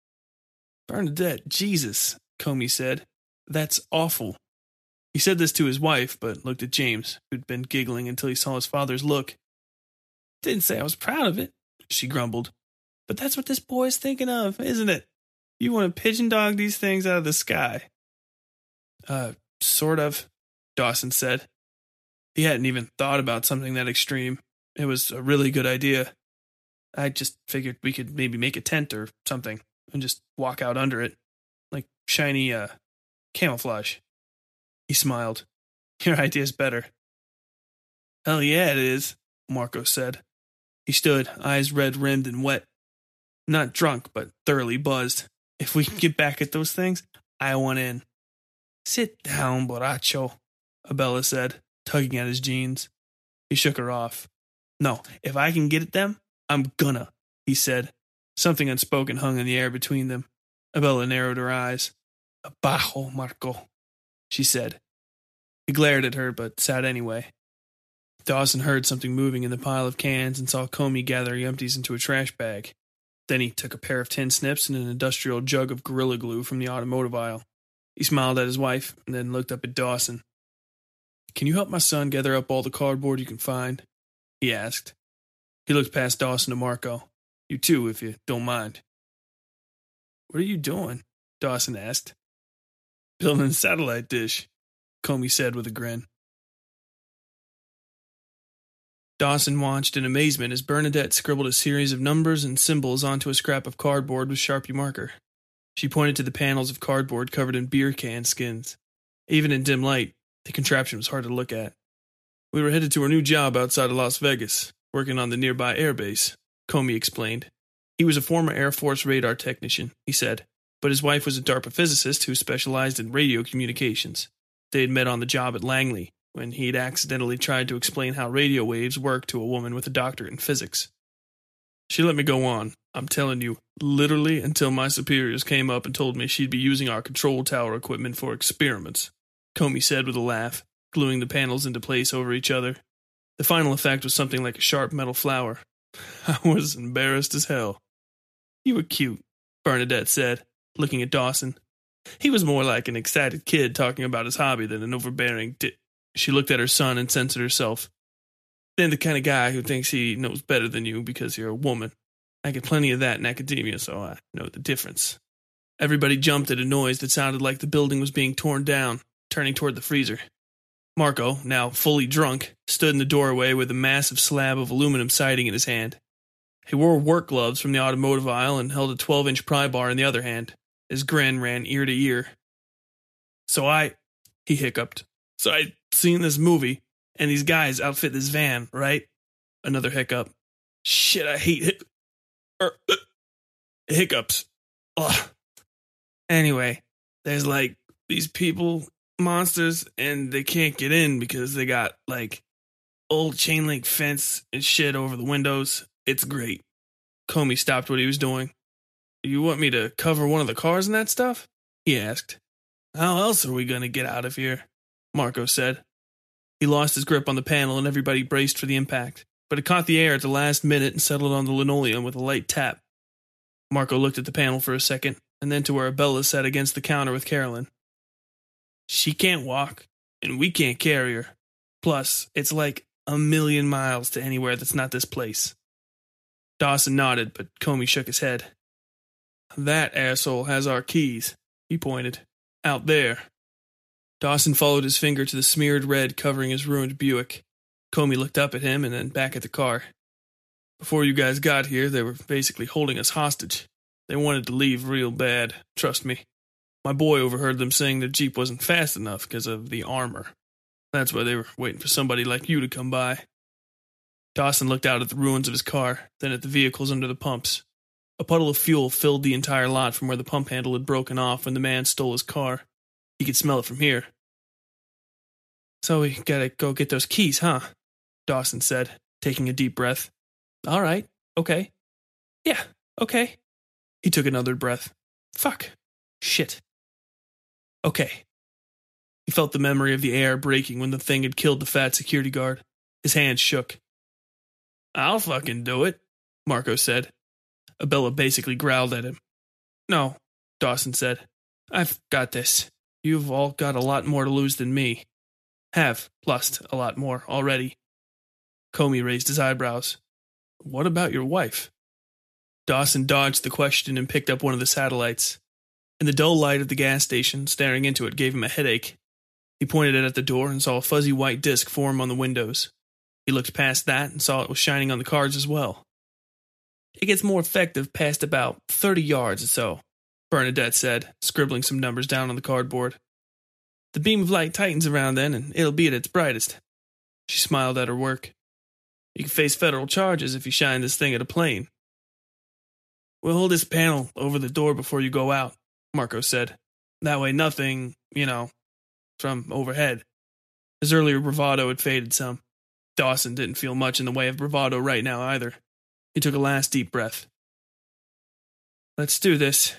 Bernadette, Jesus, Comey said. That's awful. He said this to his wife, but looked at James, who'd been giggling until he saw his father's look. Didn't say I was proud of it, she grumbled. But that's what this boy's thinking of, isn't it? You want to pigeon dog these things out of the sky. Uh, sort of, Dawson said. He hadn't even thought about something that extreme. It was a really good idea. I just figured we could maybe make a tent or something and just walk out under it. Like shiny, uh, camouflage. He smiled. Your idea's better. Hell yeah, it is, Marco said. He stood, eyes red-rimmed and wet. Not drunk, but thoroughly buzzed. If we can get back at those things, I want in. Sit down, borracho, Abella said, tugging at his jeans. He shook her off. No, if I can get at them, I'm gonna, he said. Something unspoken hung in the air between them. Abella narrowed her eyes. Abajo, Marco, she said. He glared at her, but sat anyway. Dawson heard something moving in the pile of cans and saw Comey gather empties into a trash bag. Then he took a pair of tin snips and an industrial jug of Gorilla Glue from the automotive aisle. He smiled at his wife and then looked up at Dawson. Can you help my son gather up all the cardboard you can find? He asked. He looked past Dawson to Marco. You too, if you don't mind. What are you doing? Dawson asked. Building a satellite dish, Comey said with a grin. Dawson watched in amazement as Bernadette scribbled a series of numbers and symbols onto a scrap of cardboard with Sharpie marker. She pointed to the panels of cardboard covered in beer can skins. Even in dim light, the contraption was hard to look at. We were headed to our new job outside of Las Vegas, working on the nearby airbase, Comey explained. He was a former Air Force radar technician, he said, but his wife was a DARPA physicist who specialized in radio communications. They had met on the job at Langley, when he had accidentally tried to explain how radio waves work to a woman with a doctorate in physics. She let me go on, I'm telling you, literally until my superiors came up and told me she'd be using our control tower equipment for experiments, Comey said with a laugh, gluing the panels into place over each other. The final effect was something like a sharp metal flower. I was embarrassed as hell. You were cute, Bernadette said, looking at Dawson. He was more like an excited kid talking about his hobby than an overbearing di- She looked at her son and censored herself. Then the kind of guy who thinks he knows better than you because you're a woman. I get plenty of that in academia, so I know the difference. Everybody jumped at a noise that sounded like the building was being torn down, turning toward the freezer. Marco, now fully drunk, stood in the doorway with a massive slab of aluminum siding in his hand. He wore work gloves from the automotive aisle and held a twelve-inch pry bar in the other hand. His grin ran ear to ear. So I, he hiccuped, so I'd seen this movie, and these guys outfit this van, right? Another hiccup. Shit, I hate hic- er, uh, hiccups. Ugh. Anyway, there's like these people, monsters, and they can't get in because they got like old chain link fence and shit over the windows. It's great. Comey stopped what he was doing. You want me to cover one of the cars and that stuff? He asked. How else are we going to get out of here? Marco said. He lost his grip on the panel and everybody braced for the impact, but it caught the air at the last minute and settled on the linoleum with a light tap. Marco looked at the panel for a second, and then to where Bella sat against the counter with Carolyn. She can't walk, and we can't carry her. Plus, it's like a million miles to anywhere that's not this place. Dawson nodded, but Comey shook his head. That asshole has our keys, he pointed. Out there. Dawson followed his finger to the smeared red covering his ruined Buick. Comey looked up at him and then back at the car. Before you guys got here, they were basically holding us hostage. They wanted to leave real bad, trust me. My boy overheard them saying their Jeep wasn't fast enough because of the armor. That's why they were waiting for somebody like you to come by. Dawson looked out at the ruins of his car, then at the vehicles under the pumps. A puddle of fuel filled the entire lot from where the pump handle had broken off when the man stole his car. He could smell it from here. So we gotta go get those keys, huh? Dawson said, taking a deep breath. All right, okay. Yeah, okay. He took another breath. Fuck. Shit. Okay. He felt the memory of the air breaking when the thing had killed the fat security guard. His hands shook. I'll fucking do it, Marco said. Abella basically growled at him. No, Dawson said. I've got this. You've all got a lot more to lose than me. Have lost a lot more already. Comey raised his eyebrows. What about your wife? Dawson dodged the question and picked up one of the satellites. In the dull light of the gas station, staring into it gave him a headache. He pointed it at the door and saw a fuzzy white disc form on the windows. He looked past that and saw it was shining on the cards as well. It gets more effective past about thirty yards or so, Bernadette said, scribbling some numbers down on the cardboard. The beam of light tightens around then, and it'll be at its brightest. She smiled at her work. You can face federal charges if you shine this thing at a plane. We'll hold this panel over the door before you go out, Marco said. That way nothing, you know, from overhead. His earlier bravado had faded some. Dawson didn't feel much in the way of bravado right now either. He took a last deep breath. Let's do this.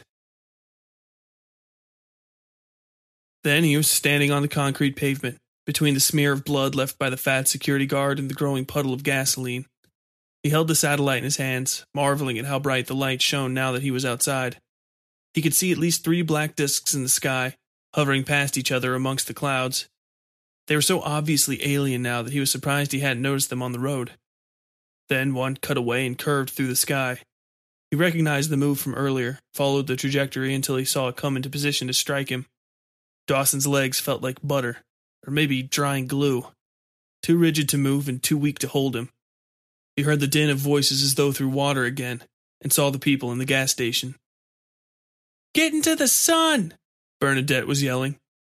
Then he was standing on the concrete pavement, between the smear of blood left by the fat security guard and the growing puddle of gasoline. He held the satellite in his hands, marveling at how bright the light shone now that he was outside. He could see at least three black discs in the sky, hovering past each other amongst the clouds. They were so obviously alien now that he was surprised he hadn't noticed them on the road. Then one cut away and curved through the sky. He recognized the move from earlier, followed the trajectory until he saw it come into position to strike him. Dawson's legs felt like butter, or maybe drying glue, too rigid to move and too weak to hold him. He heard the din of voices as though through water again, and saw the people in the gas station. Get into the sun! Bernadette was yelling.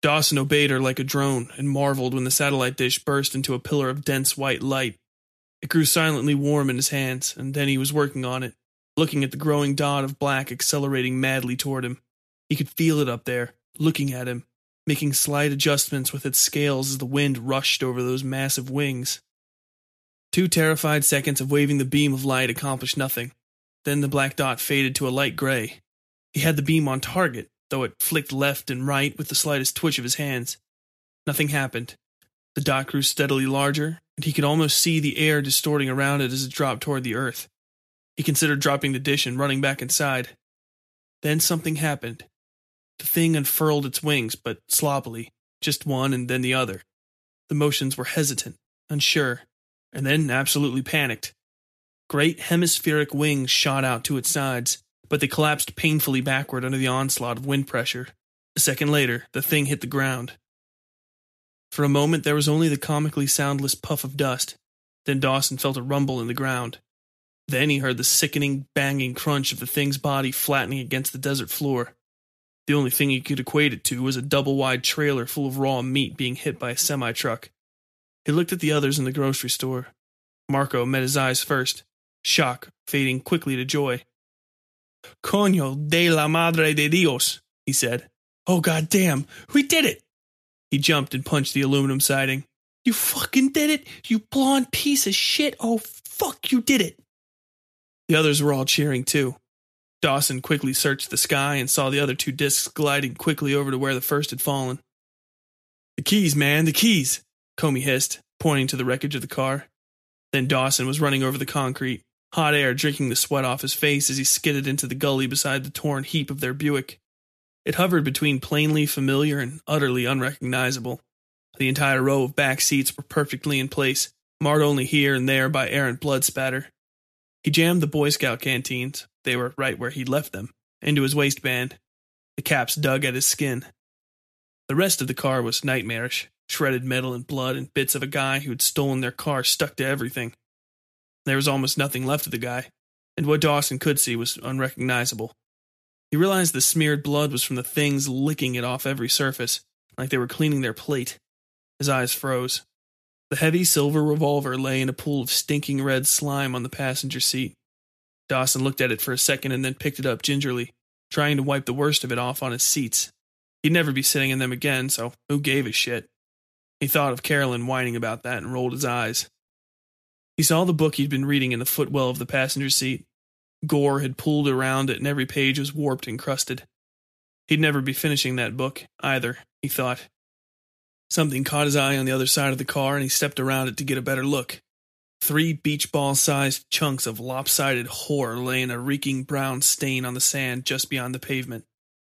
Dawson obeyed her like a drone and marveled when the satellite dish burst into a pillar of dense white light. It grew silently warm in his hands, and then he was working on it, looking at the growing dot of black accelerating madly toward him. He could feel it up there, looking at him, making slight adjustments with its scales as the wind rushed over those massive wings. Two terrified seconds of waving the beam of light accomplished nothing. Then the black dot faded to a light gray. He had the beam on target, though it flicked left and right with the slightest twitch of his hands. Nothing happened. The dot grew steadily larger, and he could almost see the air distorting around it as it dropped toward the earth. He considered dropping the dish and running back inside. Then something happened. The thing unfurled its wings, but sloppily, just one and then the other. The motions were hesitant, unsure, and then absolutely panicked. Great hemispheric wings shot out to its sides, but they collapsed painfully backward under the onslaught of wind pressure. A second later, the thing hit the ground. For a moment, there was only the comically soundless puff of dust. Then Dawson felt a rumble in the ground. Then he heard the sickening, banging crunch of the thing's body flattening against the desert floor. The only thing he could equate it to was a double-wide trailer full of raw meat being hit by a semi-truck. He looked at the others in the grocery store. Marco met his eyes first, shock fading quickly to joy. "Coño de la madre de Dios," he said. "Oh, goddamn, we did it!" He jumped and punched the aluminum siding. "You fucking did it, you blonde piece of shit! Oh, fuck, you did it!" The others were all cheering, too. Dawson quickly searched the sky and saw the other two discs gliding quickly over to where the first had fallen. "The keys, man, the keys," Comey hissed, pointing to the wreckage of the car. Then Dawson was running over the concrete, hot air drinking the sweat off his face as he skidded into the gully beside the torn heap of their Buick. It hovered between plainly familiar and utterly unrecognizable. The entire row of back seats were perfectly in place, marred only here and there by errant blood spatter. He jammed the Boy Scout canteens, they were right where he'd left them, into his waistband. The caps dug at his skin. The rest of the car was nightmarish, shredded metal and blood and bits of a guy who'd stolen their car stuck to everything. There was almost nothing left of the guy, and what Dawson could see was unrecognizable. He realized the smeared blood was from the things licking it off every surface, like they were cleaning their plate. His eyes froze. The heavy silver revolver lay in a pool of stinking red slime on the passenger seat. Dawson looked at it for a second and then picked it up gingerly, trying to wipe the worst of it off on his seats. He'd never be sitting in them again, so who gave a shit? He thought of Carolyn whining about that and rolled his eyes. He saw the book he'd been reading in the footwell of the passenger seat. Gore had pooled around it and every page was warped and crusted. He'd never be finishing that book, either, he thought. Something caught his eye on the other side of the car and he stepped around it to get a better look. Three beach ball-sized chunks of lopsided horror lay in a reeking brown stain on the sand just beyond the pavement.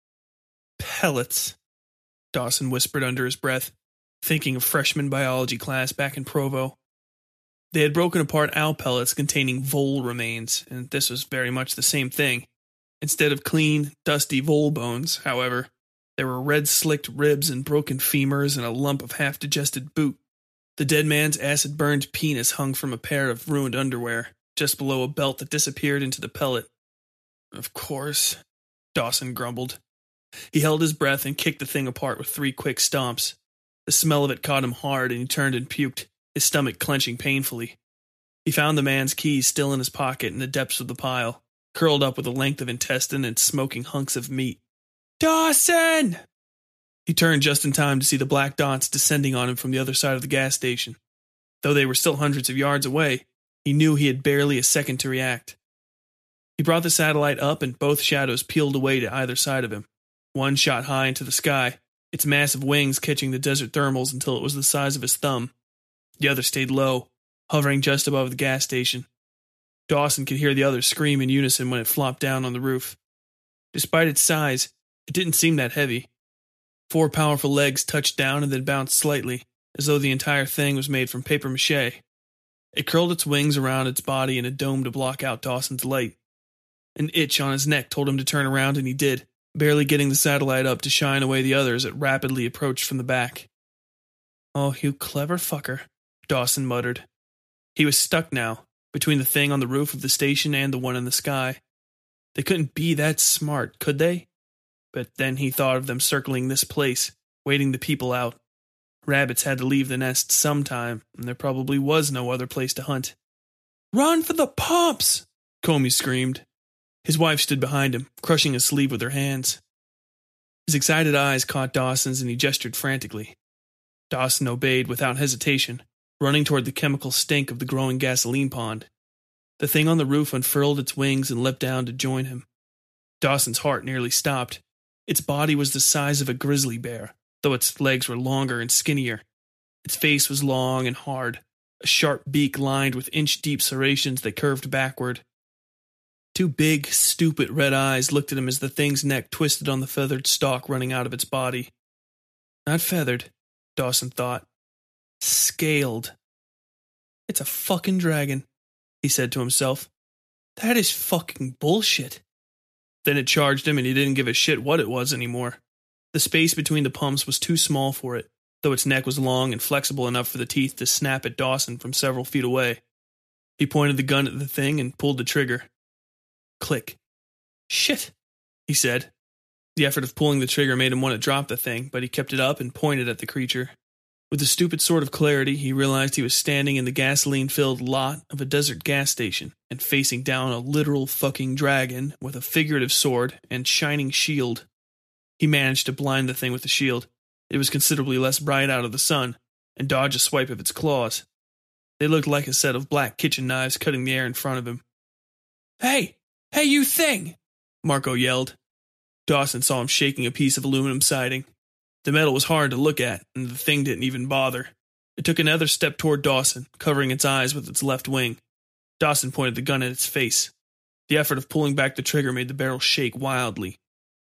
"Pellets," Dawson whispered under his breath, thinking of freshman biology class back in Provo. They had broken apart owl pellets containing vole remains, and this was very much the same thing. Instead of clean, dusty vole bones, however, there were red-slicked ribs and broken femurs and a lump of half-digested boot. The dead man's acid-burned penis hung from a pair of ruined underwear, just below a belt that disappeared into the pellet. "Of course," Dawson grumbled. He held his breath and kicked the thing apart with three quick stomps. The smell of it caught him hard and he turned and puked, his stomach clenching painfully. He found the man's keys still in his pocket in the depths of the pile, curled up with a length of intestine and smoking hunks of meat. "Dawson!" He turned just in time to see the black dots descending on him from the other side of the gas station. Though they were still hundreds of yards away, he knew he had barely a second to react. He brought the satellite up and both shadows peeled away to either side of him. One shot high into the sky, its massive wings catching the desert thermals until it was the size of his thumb. The other stayed low, hovering just above the gas station. Dawson could hear the others scream in unison when it flopped down on the roof. Despite its size, it didn't seem that heavy. Four powerful legs touched down and then bounced slightly, as though the entire thing was made from papier-mâché. It curled its wings around its body in a dome to block out Dawson's light. An itch on his neck told him to turn around, and he did, barely getting the satellite up to shine away the others that rapidly approached from the back. "Oh, you clever fucker," Dawson muttered. He was stuck now, between the thing on the roof of the station and the one in the sky. They couldn't be that smart, could they? But then he thought of them circling this place, waiting the people out. Rabbits had to leave the nest sometime, and there probably was no other place to hunt. "Run for the pumps!" Comey screamed. His wife stood behind him, crushing his sleeve with her hands. His excited eyes caught Dawson's, and he gestured frantically. Dawson obeyed without hesitation, running toward the chemical stink of the growing gasoline pond. The thing on the roof unfurled its wings and leapt down to join him. Dawson's heart nearly stopped. Its body was the size of a grizzly bear, though its legs were longer and skinnier. Its face was long and hard, a sharp beak lined with inch-deep serrations that curved backward. Two big, stupid red eyes looked at him as the thing's neck twisted on the feathered stalk running out of its body. Not feathered, Dawson thought. Scaled. "It's a fucking dragon," he said to himself. "That is fucking bullshit." Then it charged him, and he didn't give a shit what it was anymore. The space between the pumps was too small for it, though its neck was long and flexible enough for the teeth to snap at Dawson from several feet away. He pointed the gun at the thing and pulled the trigger. Click. "Shit," he said. The effort of pulling the trigger made him want to drop the thing, but he kept it up and pointed at the creature. With a stupid sort of clarity, he realized he was standing in the gasoline-filled lot of a desert gas station and facing down a literal fucking dragon with a figurative sword and shining shield. He managed to blind the thing with the shield. It was considerably less bright out of the sun, and dodge a swipe of its claws. They looked like a set of black kitchen knives cutting the air in front of him. "Hey! Hey, you thing!" Marco yelled. Dawson saw him shaking a piece of aluminum siding. The metal was hard to look at, and the thing didn't even bother. It took another step toward Dawson, covering its eyes with its left wing. Dawson pointed the gun at its face. The effort of pulling back the trigger made the barrel shake wildly.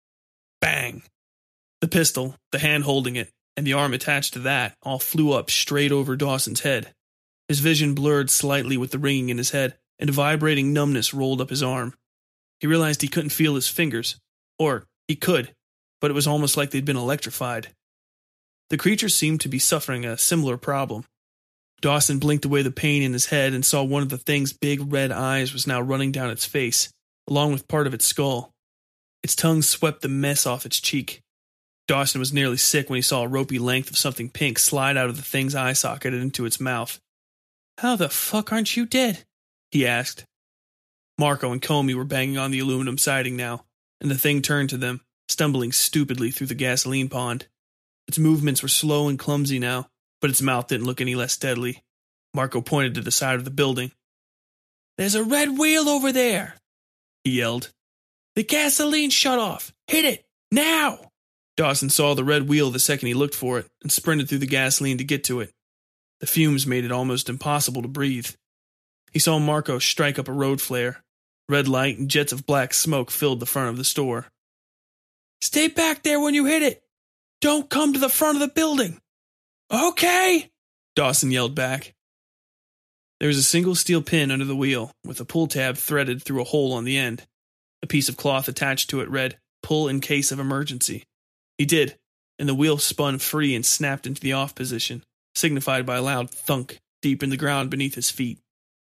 Bang! The pistol, the hand holding it, and the arm attached to that all flew up straight over Dawson's head. His vision blurred slightly with the ringing in his head, and a vibrating numbness rolled up his arm. He realized he couldn't feel his fingers. Or, he could, but it was almost like they'd been electrified. The creature seemed to be suffering a similar problem. Dawson blinked away the pain in his head and saw one of the thing's big red eyes was now running down its face, along with part of its skull. Its tongue swept the mess off its cheek. Dawson was nearly sick when he saw a ropey length of something pink slide out of the thing's eye socket and into its mouth. "How the fuck aren't you dead?" he asked. Marco and Comey were banging on the aluminum siding now, and the thing turned to them, stumbling stupidly through the gasoline pond. Its movements were slow and clumsy now, but its mouth didn't look any less deadly. Marco pointed to the side of the building. "There's a red wheel over there," he yelled. "The gasoline shut off. Hit it, now!" Dawson saw the red wheel the second he looked for it, and sprinted through the gasoline to get to it. The fumes made it almost impossible to breathe. He saw Marco strike up a road flare. Red light and jets of black smoke filled the front of the store. "Stay back there when you hit it! Don't come to the front of the building!" "Okay!" Dawson yelled back. There was a single steel pin under the wheel, with a pull tab threaded through a hole on the end. A piece of cloth attached to it read, "Pull in case of emergency." He did, and the wheel spun free and snapped into the off position, signified by a loud thunk deep in the ground beneath his feet.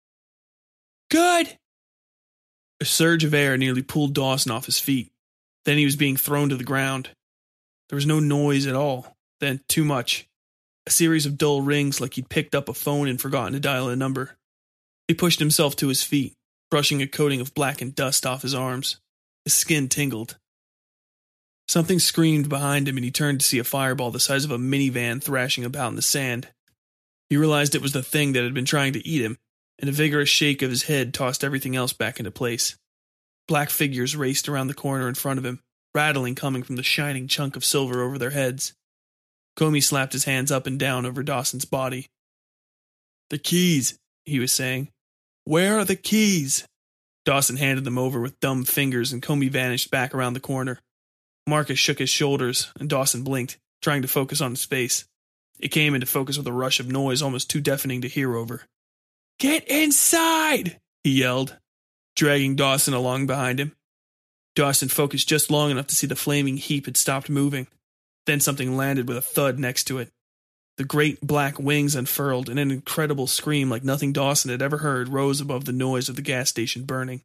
"Good!" A surge of air nearly pulled Dawson off his feet. Then he was being thrown to the ground. There was no noise at all. Then too much. A series of dull rings like he'd picked up a phone and forgotten to dial a number. He pushed himself to his feet, brushing a coating of blackened dust off his arms. His skin tingled. Something screamed behind him, and he turned to see a fireball the size of a minivan thrashing about in the sand. He realized it was the thing that had been trying to eat him, and a vigorous shake of his head tossed everything else back into place. Black figures raced around the corner in front of him, rattling coming from the shining chunk of silver over their heads. Comey slapped his hands up and down over Dawson's body. "The keys," he was saying. "Where are the keys?" Dawson handed them over with dumb fingers, and Comey vanished back around the corner. Marcus shook his shoulders, and Dawson blinked, trying to focus on his face. It came into focus with a rush of noise almost too deafening to hear over. "Get inside!" he yelled, dragging Dawson along behind him. Dawson focused just long enough to see the flaming heap had stopped moving. Then something landed with a thud next to it. The great black wings unfurled, and an incredible scream like nothing Dawson had ever heard rose above the noise of the gas station burning.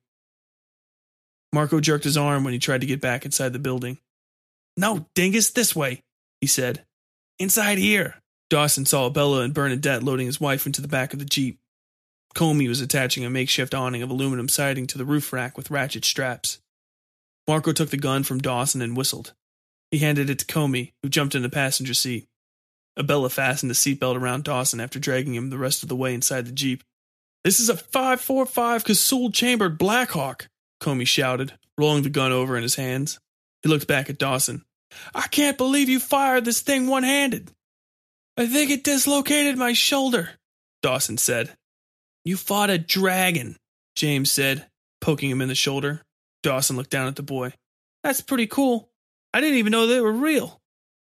Marco jerked his arm when he tried to get back inside the building. "No, dingus, this way," he said, Inside here. Dawson saw Abella and Bernadette loading his wife into the back of the Jeep. Comey was attaching a makeshift awning of aluminum siding to the roof rack with ratchet straps. Marco took the gun from Dawson and whistled. He handed it to Comey, who jumped in the passenger seat. Abella fastened a seatbelt around Dawson after dragging him the rest of the way inside the Jeep. "This is a five forty-five Casull-chambered Blackhawk," Comey shouted, rolling the gun over in his hands. He looked back at Dawson. "I can't believe you fired this thing one-handed." "I think it dislocated my shoulder," Dawson said. "You fought a dragon," James said, poking him in the shoulder. Dawson looked down at the boy. "That's pretty cool. I didn't even know they were real."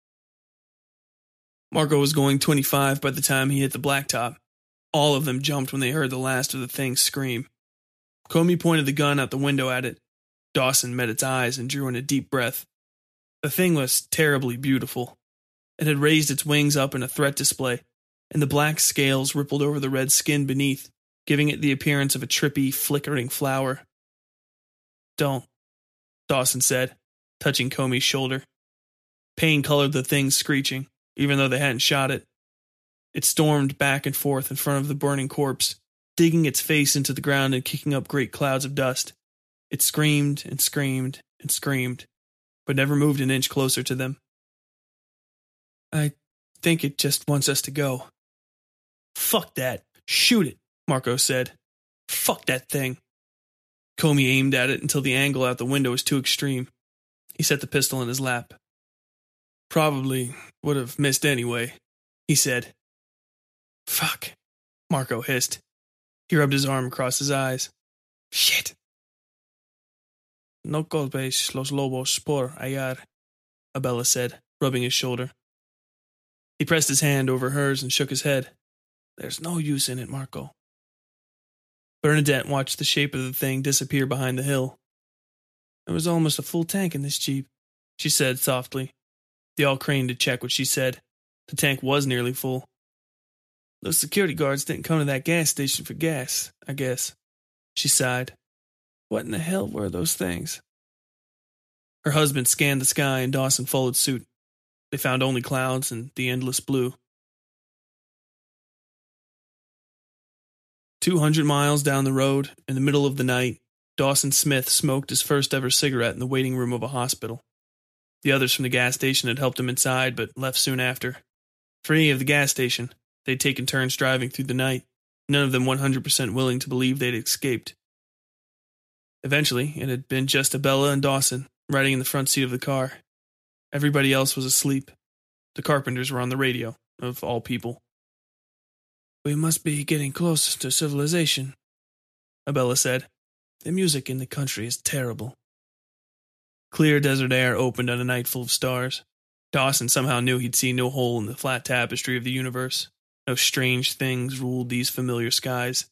Marco was going twenty-five by the time he hit the blacktop. All of them jumped when they heard the last of the thing scream. Comey pointed the gun out the window at it. Dawson met its eyes and drew in a deep breath. The thing was terribly beautiful. It had raised its wings up in a threat display, and the black scales rippled over the red skin beneath, giving it the appearance of a trippy, flickering flower. "Don't," Dawson said, touching Comey's shoulder. Pain colored the thing's screeching, even though they hadn't shot it. It stormed back and forth in front of the burning corpse, digging its face into the ground and kicking up great clouds of dust. It screamed and screamed and screamed, but never moved an inch closer to them. "I think it just wants us to go." "Fuck that. Shoot it," Marco said. "Fuck that thing." Comey aimed at it until the angle out the window was too extreme. He set the pistol in his lap. "Probably would have missed anyway," he said. "Fuck," Marco hissed. He rubbed his arm across his eyes. "Shit." "No golpes los lobos por hallar," Abella said, rubbing his shoulder. He pressed his hand over hers and shook his head. "There's no use in it, Marco." Bernadette watched the shape of the thing disappear behind the hill. "There was almost a full tank in this Jeep," she said softly. They all craned to check what she said. The tank was nearly full. "Those security guards didn't come to that gas station for gas, I guess," she sighed. "What in the hell were those things?" Her husband scanned the sky and Dawson followed suit. They found only clouds and the endless blue. Two hundred miles down the road, in the middle of the night, Dawson Smith smoked his first ever cigarette in the waiting room of a hospital. The others from the gas station had helped him inside, but left soon after. Free of the gas station, they'd taken turns driving through the night, none of them one hundred percent willing to believe they'd escaped. Eventually, it had been just Abella and Dawson, riding in the front seat of the car. Everybody else was asleep. The Carpenters were on the radio, of all people. "We must be getting close to civilization," Abella said. "The music in the country is terrible." Clear desert air opened on a night full of stars. Dawson somehow knew he'd see no hole in the flat tapestry of the universe. No strange things ruled these familiar skies.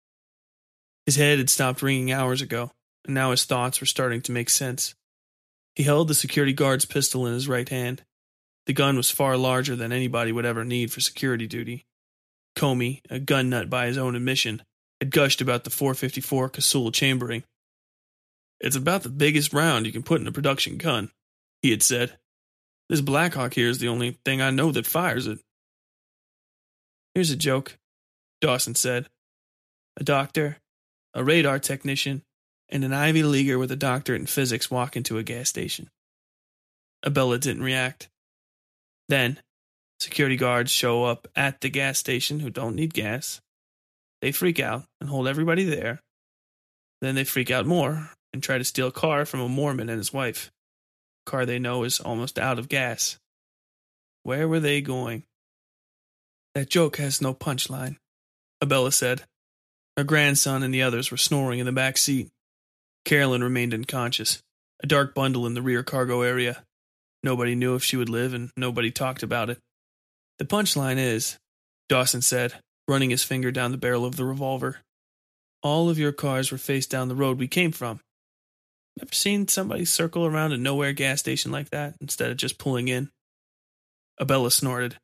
His head had stopped ringing hours ago, and now his thoughts were starting to make sense. He held the security guard's pistol in his right hand. The gun was far larger than anybody would ever need for security duty. Comey, a gun nut by his own admission, had gushed about the four fifty-four Casull chambering. "It's about the biggest round you can put in a production gun," he had said. "This Blackhawk here is the only thing I know that fires it." "Here's a joke," Dawson said. "A doctor, a radar technician, and an Ivy Leaguer with a doctorate in physics walk into a gas station." Abella didn't react. Then, security guards show up at the gas station who don't need gas. They freak out and hold everybody there. Then they freak out more and try to steal a car from a Mormon and his wife. A car they know is almost out of gas. Where were they going? "That joke has no punchline," Abella said. Her grandson and the others were snoring in the back seat. Carolyn remained unconscious, a dark bundle in the rear cargo area. Nobody knew if she would live, and nobody talked about it. "The punchline is," Dawson said, running his finger down the barrel of the revolver, "all of your cars were faced down the road we came from. Ever seen somebody circle around a nowhere gas station like that instead of just pulling in?" Abella snorted.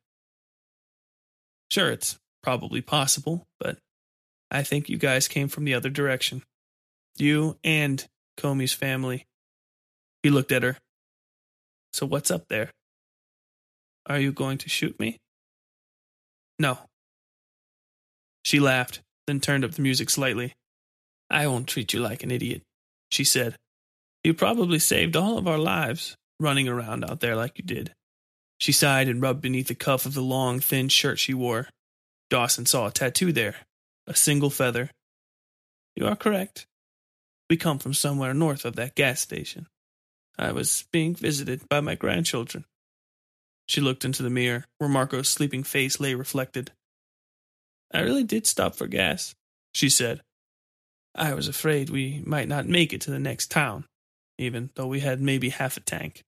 "Sure, it's probably possible, but I think you guys came from the other direction. You and Comey's family." He looked at her. "So what's up there?" Are you going to shoot me? No. She laughed, then turned up the music slightly. I won't treat you like an idiot, she said. You probably saved all of our lives, running around out there like you did. She sighed and rubbed beneath the cuff of the long, thin shirt she wore. Dawson saw a tattoo there, a single feather. You are correct. We come from somewhere north of that gas station. I was being visited by my grandchildren. She looked into the mirror, where Marco's sleeping face lay reflected. I really did stop for gas, she said. I was afraid we might not make it to the next town, even though we had maybe half a tank.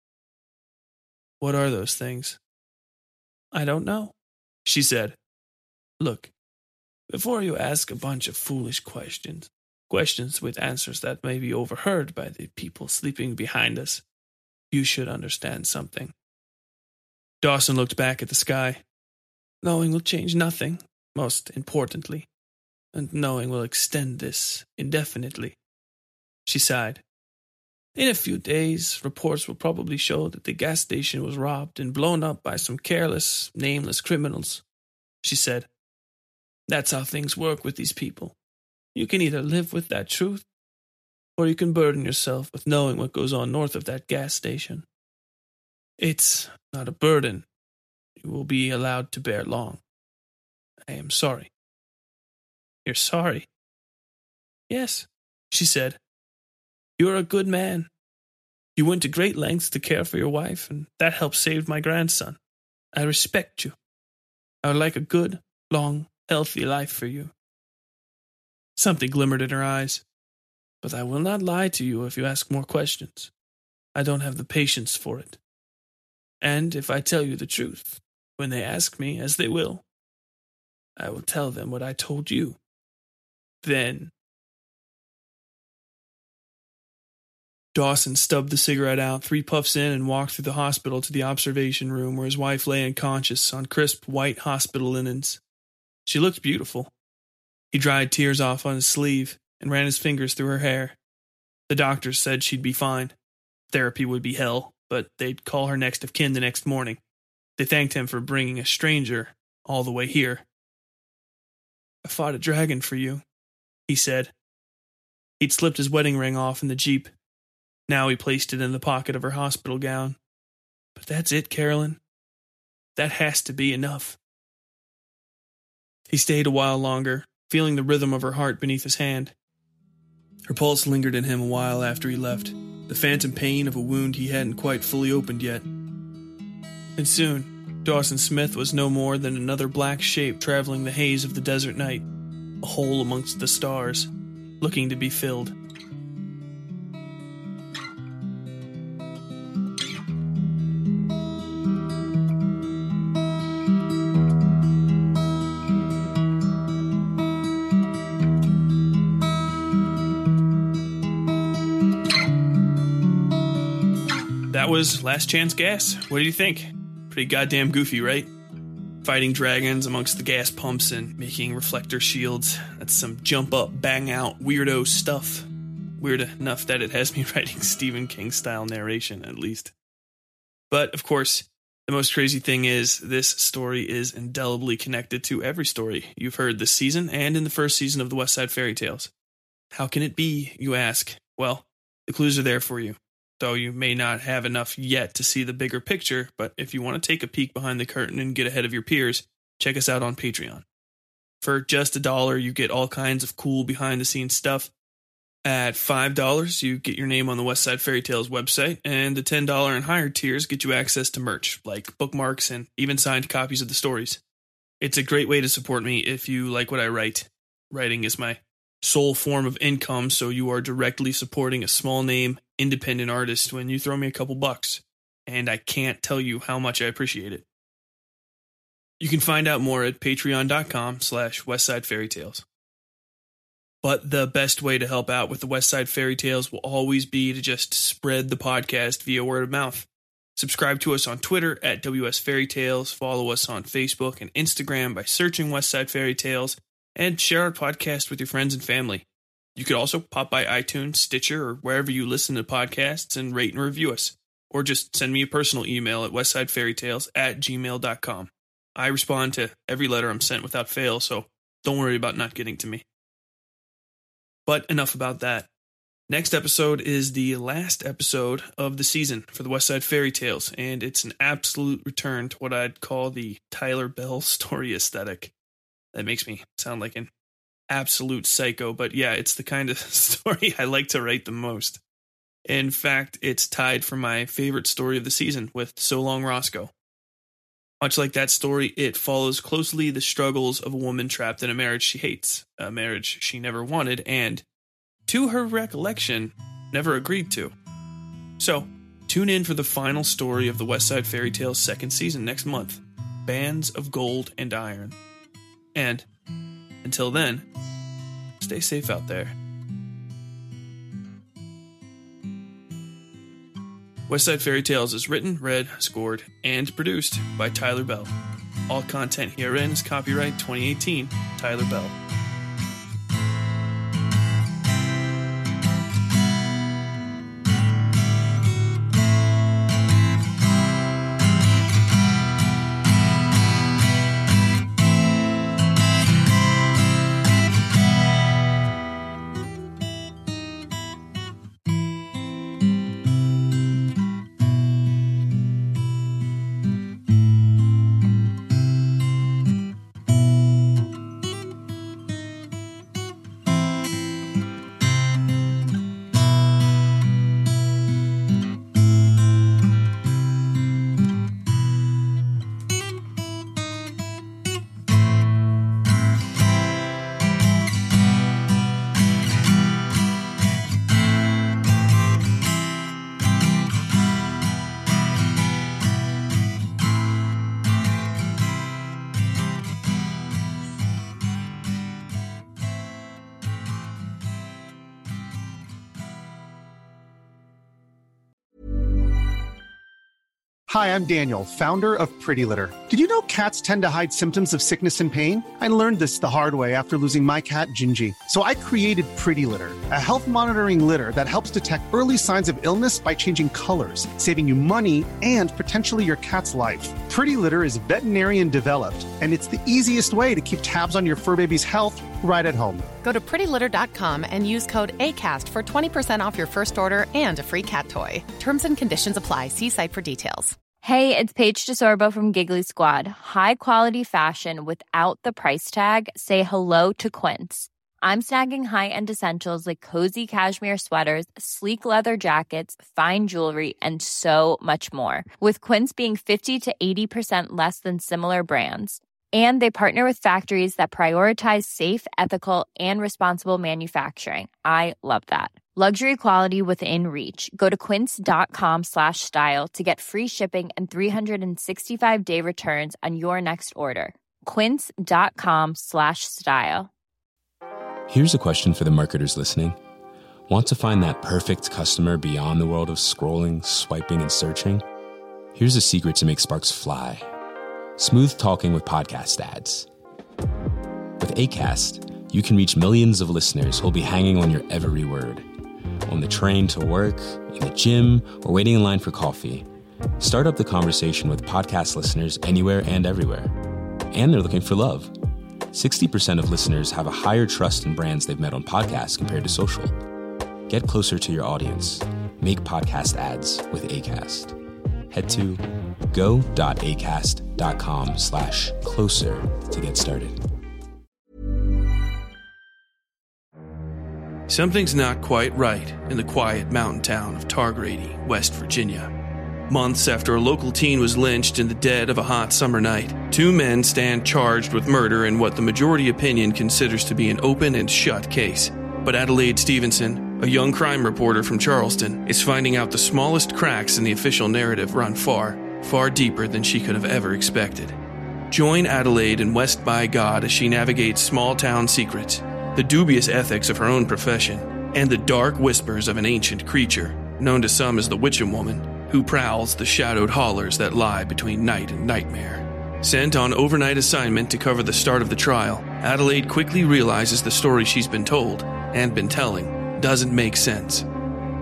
What are those things? I don't know, she said. Look, before you ask a bunch of foolish questions, questions with answers that may be overheard by the people sleeping behind us, you should understand something. Dawson looked back at the sky. Knowing will change nothing, most importantly, and knowing will extend this indefinitely. She sighed. In a few days, reports will probably show that the gas station was robbed and blown up by some careless, nameless criminals, she said. That's how things work with these people. You can either live with that truth, or you can burden yourself with knowing what goes on north of that gas station. It's not a burden you will be allowed to bear long. I am sorry. You're sorry? Yes, she said. You are a good man. You went to great lengths to care for your wife, and that helped save my grandson. I respect you. I would like a good, long, healthy life for you. Something glimmered in her eyes. But I will not lie to you if you ask more questions. I don't have the patience for it. And if I tell you the truth, when they ask me, as they will, I will tell them what I told you. Then. Dawson stubbed the cigarette out, three puffs in, and walked through the hospital to the observation room where his wife lay unconscious on crisp white hospital linens. She looked beautiful. He dried tears off on his sleeve and ran his fingers through her hair. The doctors said she'd be fine. Therapy would be hell, but they'd call her next of kin the next morning. They thanked him for bringing a stranger all the way here. I fought a dragon for you, he said. He'd slipped his wedding ring off in the Jeep. Now he placed it in the pocket of her hospital gown. But that's it, Carolyn. That has to be enough. He stayed a while longer, feeling the rhythm of her heart beneath his hand. Her pulse lingered in him a while after he left, the phantom pain of a wound he hadn't quite fully opened yet. And soon, Dawson Smith was no more than another black shape traveling the haze of the desert night, a hole amongst the stars, looking to be filled. That was Last Chance Gas. What do you think? Pretty goddamn goofy, right? Fighting dragons amongst the gas pumps and making reflector shields. That's some jump up, bang out, weirdo stuff. Weird enough that it has me writing Stephen King style narration, at least. But, of course, the most crazy thing is this story is indelibly connected to every story you've heard this season and in the first season of the West Side Fairy Tales. How can it be, you ask? Well, the clues are there for you. Though you may not have enough yet to see the bigger picture, but if you want to take a peek behind the curtain and get ahead of your peers, check us out on Patreon. For just a dollar, you get all kinds of cool behind-the-scenes stuff. At five dollars, you get your name on the West Side Fairy Tales website, and the ten dollars and higher tiers get you access to merch, like bookmarks and even signed copies of the stories. It's a great way to support me if you like what I write. Writing is my sole form of income, so you are directly supporting a small-name, independent artist when you throw me a couple bucks, and I can't tell you how much I appreciate it. You can find out more at patreon.com slash westsidefairytales. But the best way to help out with the West Side Fairy Tales will always be to just spread the podcast via word of mouth. Subscribe to us on Twitter at W S Fairy Tales, follow us on Facebook and Instagram by searching West Side Fairy Tales, and share our podcast with your friends and family. You could also pop by iTunes, Stitcher, or wherever you listen to podcasts and rate and review us. or just send me a personal email at westsidefairytales at gmail dot com. I respond to every letter I'm sent without fail, so don't worry about not getting to me. But enough about that. Next episode is the last episode of the season for the West Side Fairy Tales, and it's an absolute return to what I'd call the Tyler Bell story aesthetic. That makes me sound like an absolute psycho, but yeah, it's the kind of story I like to write the most. In fact, it's tied for my favorite story of the season with So Long Roscoe. Much like that story, it follows closely the struggles of a woman trapped in a marriage she hates, a marriage she never wanted, and, to her recollection, never agreed to. So, tune in for the final story of the West Side Fairy Tales second season next month, Bands of Gold and Iron. And, until then, stay safe out there. West Side Fairy Tales is written, read, scored, and produced by Tyler Bell. All content herein is copyright twenty eighteen, Tyler Bell.
Hi, I'm Daniel, founder of Pretty Litter. Did you know cats tend to hide symptoms of sickness and pain? I learned this the hard way after losing my cat, Gingy. So I created Pretty Litter, a health monitoring litter that helps detect early signs of illness by changing colors, saving you money and potentially your cat's life. Pretty Litter is veterinarian developed, and it's the easiest way to keep tabs on your fur baby's health right at home.
Go to pretty litter dot com and use code ACAST for twenty percent off your first order and a free cat toy. Terms and conditions apply. See site for details.
Hey, it's Paige DeSorbo from Giggly Squad. High quality fashion without the price tag. Say hello to Quince. I'm snagging high-end essentials like cozy cashmere sweaters, sleek leather jackets, fine jewelry, and so much more. With Quince being fifty to eighty percent less than similar brands. And they partner with factories that prioritize safe, ethical, and responsible manufacturing. I love that. Luxury quality within reach. Go to quince.com slash style to get free shipping and three sixty-five day returns on your next order. Quince.com slash style.
Here's a question for the marketers listening. Want to find that perfect customer beyond the world of scrolling, swiping, and searching? Here's a secret to make sparks fly. Smooth talking with podcast ads. With Acast, you can reach millions of listeners who'll be hanging on your every word. On the train to work, in the gym, or waiting in line for coffee. Start up the conversation with podcast listeners anywhere and everywhere. And they're looking for love. sixty percent of listeners have a higher trust in brands they've met on podcasts compared to social. Get closer to your audience. Make podcast ads with Acast. Head to go.acast.com slash closer to get started.
Something's not quite right in the quiet mountain town of Targrady, West Virginia. Months after a local teen was lynched in the dead of a hot summer night, two men stand charged with murder in what the majority opinion considers to be an open and shut case. But Adelaide Stevenson, a young crime reporter from Charleston, is finding out the smallest cracks in the official narrative run far, far deeper than she could have ever expected. Join Adelaide in West by God as she navigates small-town secrets, the dubious ethics of her own profession, and the dark whispers of an ancient creature, known to some as the Witchem Woman, who prowls the shadowed hollers that lie between night and nightmare. Sent on overnight assignment to cover the start of the trial, Adelaide quickly realizes the story she's been told, and been telling, doesn't make sense.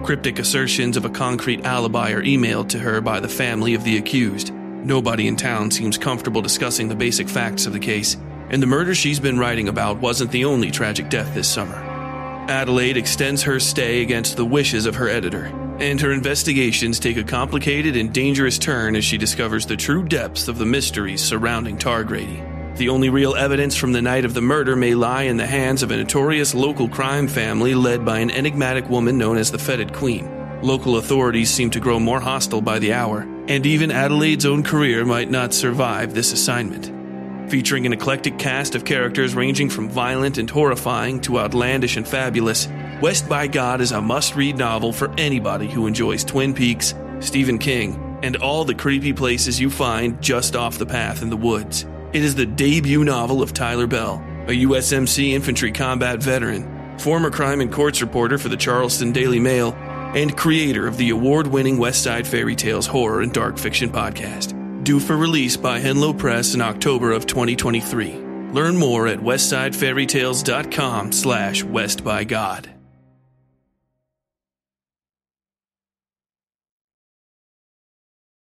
Cryptic assertions of a concrete alibi are emailed to her by the family of the accused. Nobody in town seems comfortable discussing the basic facts of the case, and the murder she's been writing about wasn't the only tragic death this summer. Adelaide extends her stay against the wishes of her editor, and her investigations take a complicated and dangerous turn as she discovers the true depths of the mysteries surrounding Targrady. The only real evidence from the night of the murder may lie in the hands of a notorious local crime family led by an enigmatic woman known as the Fetid Queen. Local authorities seem to grow more hostile by the hour, and even Adelaide's own career might not survive this assignment. Featuring an eclectic cast of characters ranging from violent and horrifying to outlandish and fabulous, West by God is a must-read novel for anybody who enjoys Twin Peaks, Stephen King, and all the creepy places you find just off the path in the woods. It is the debut novel of Tyler Bell, a U S M C infantry combat veteran, former crime and courts reporter for the Charleston Daily Mail, and creator of the award-winning West Side Fairy Tales horror and dark fiction podcast. Due for release by Henlow Press in October of twenty twenty-three. Learn more at westsidefairytales.com slash westbygod.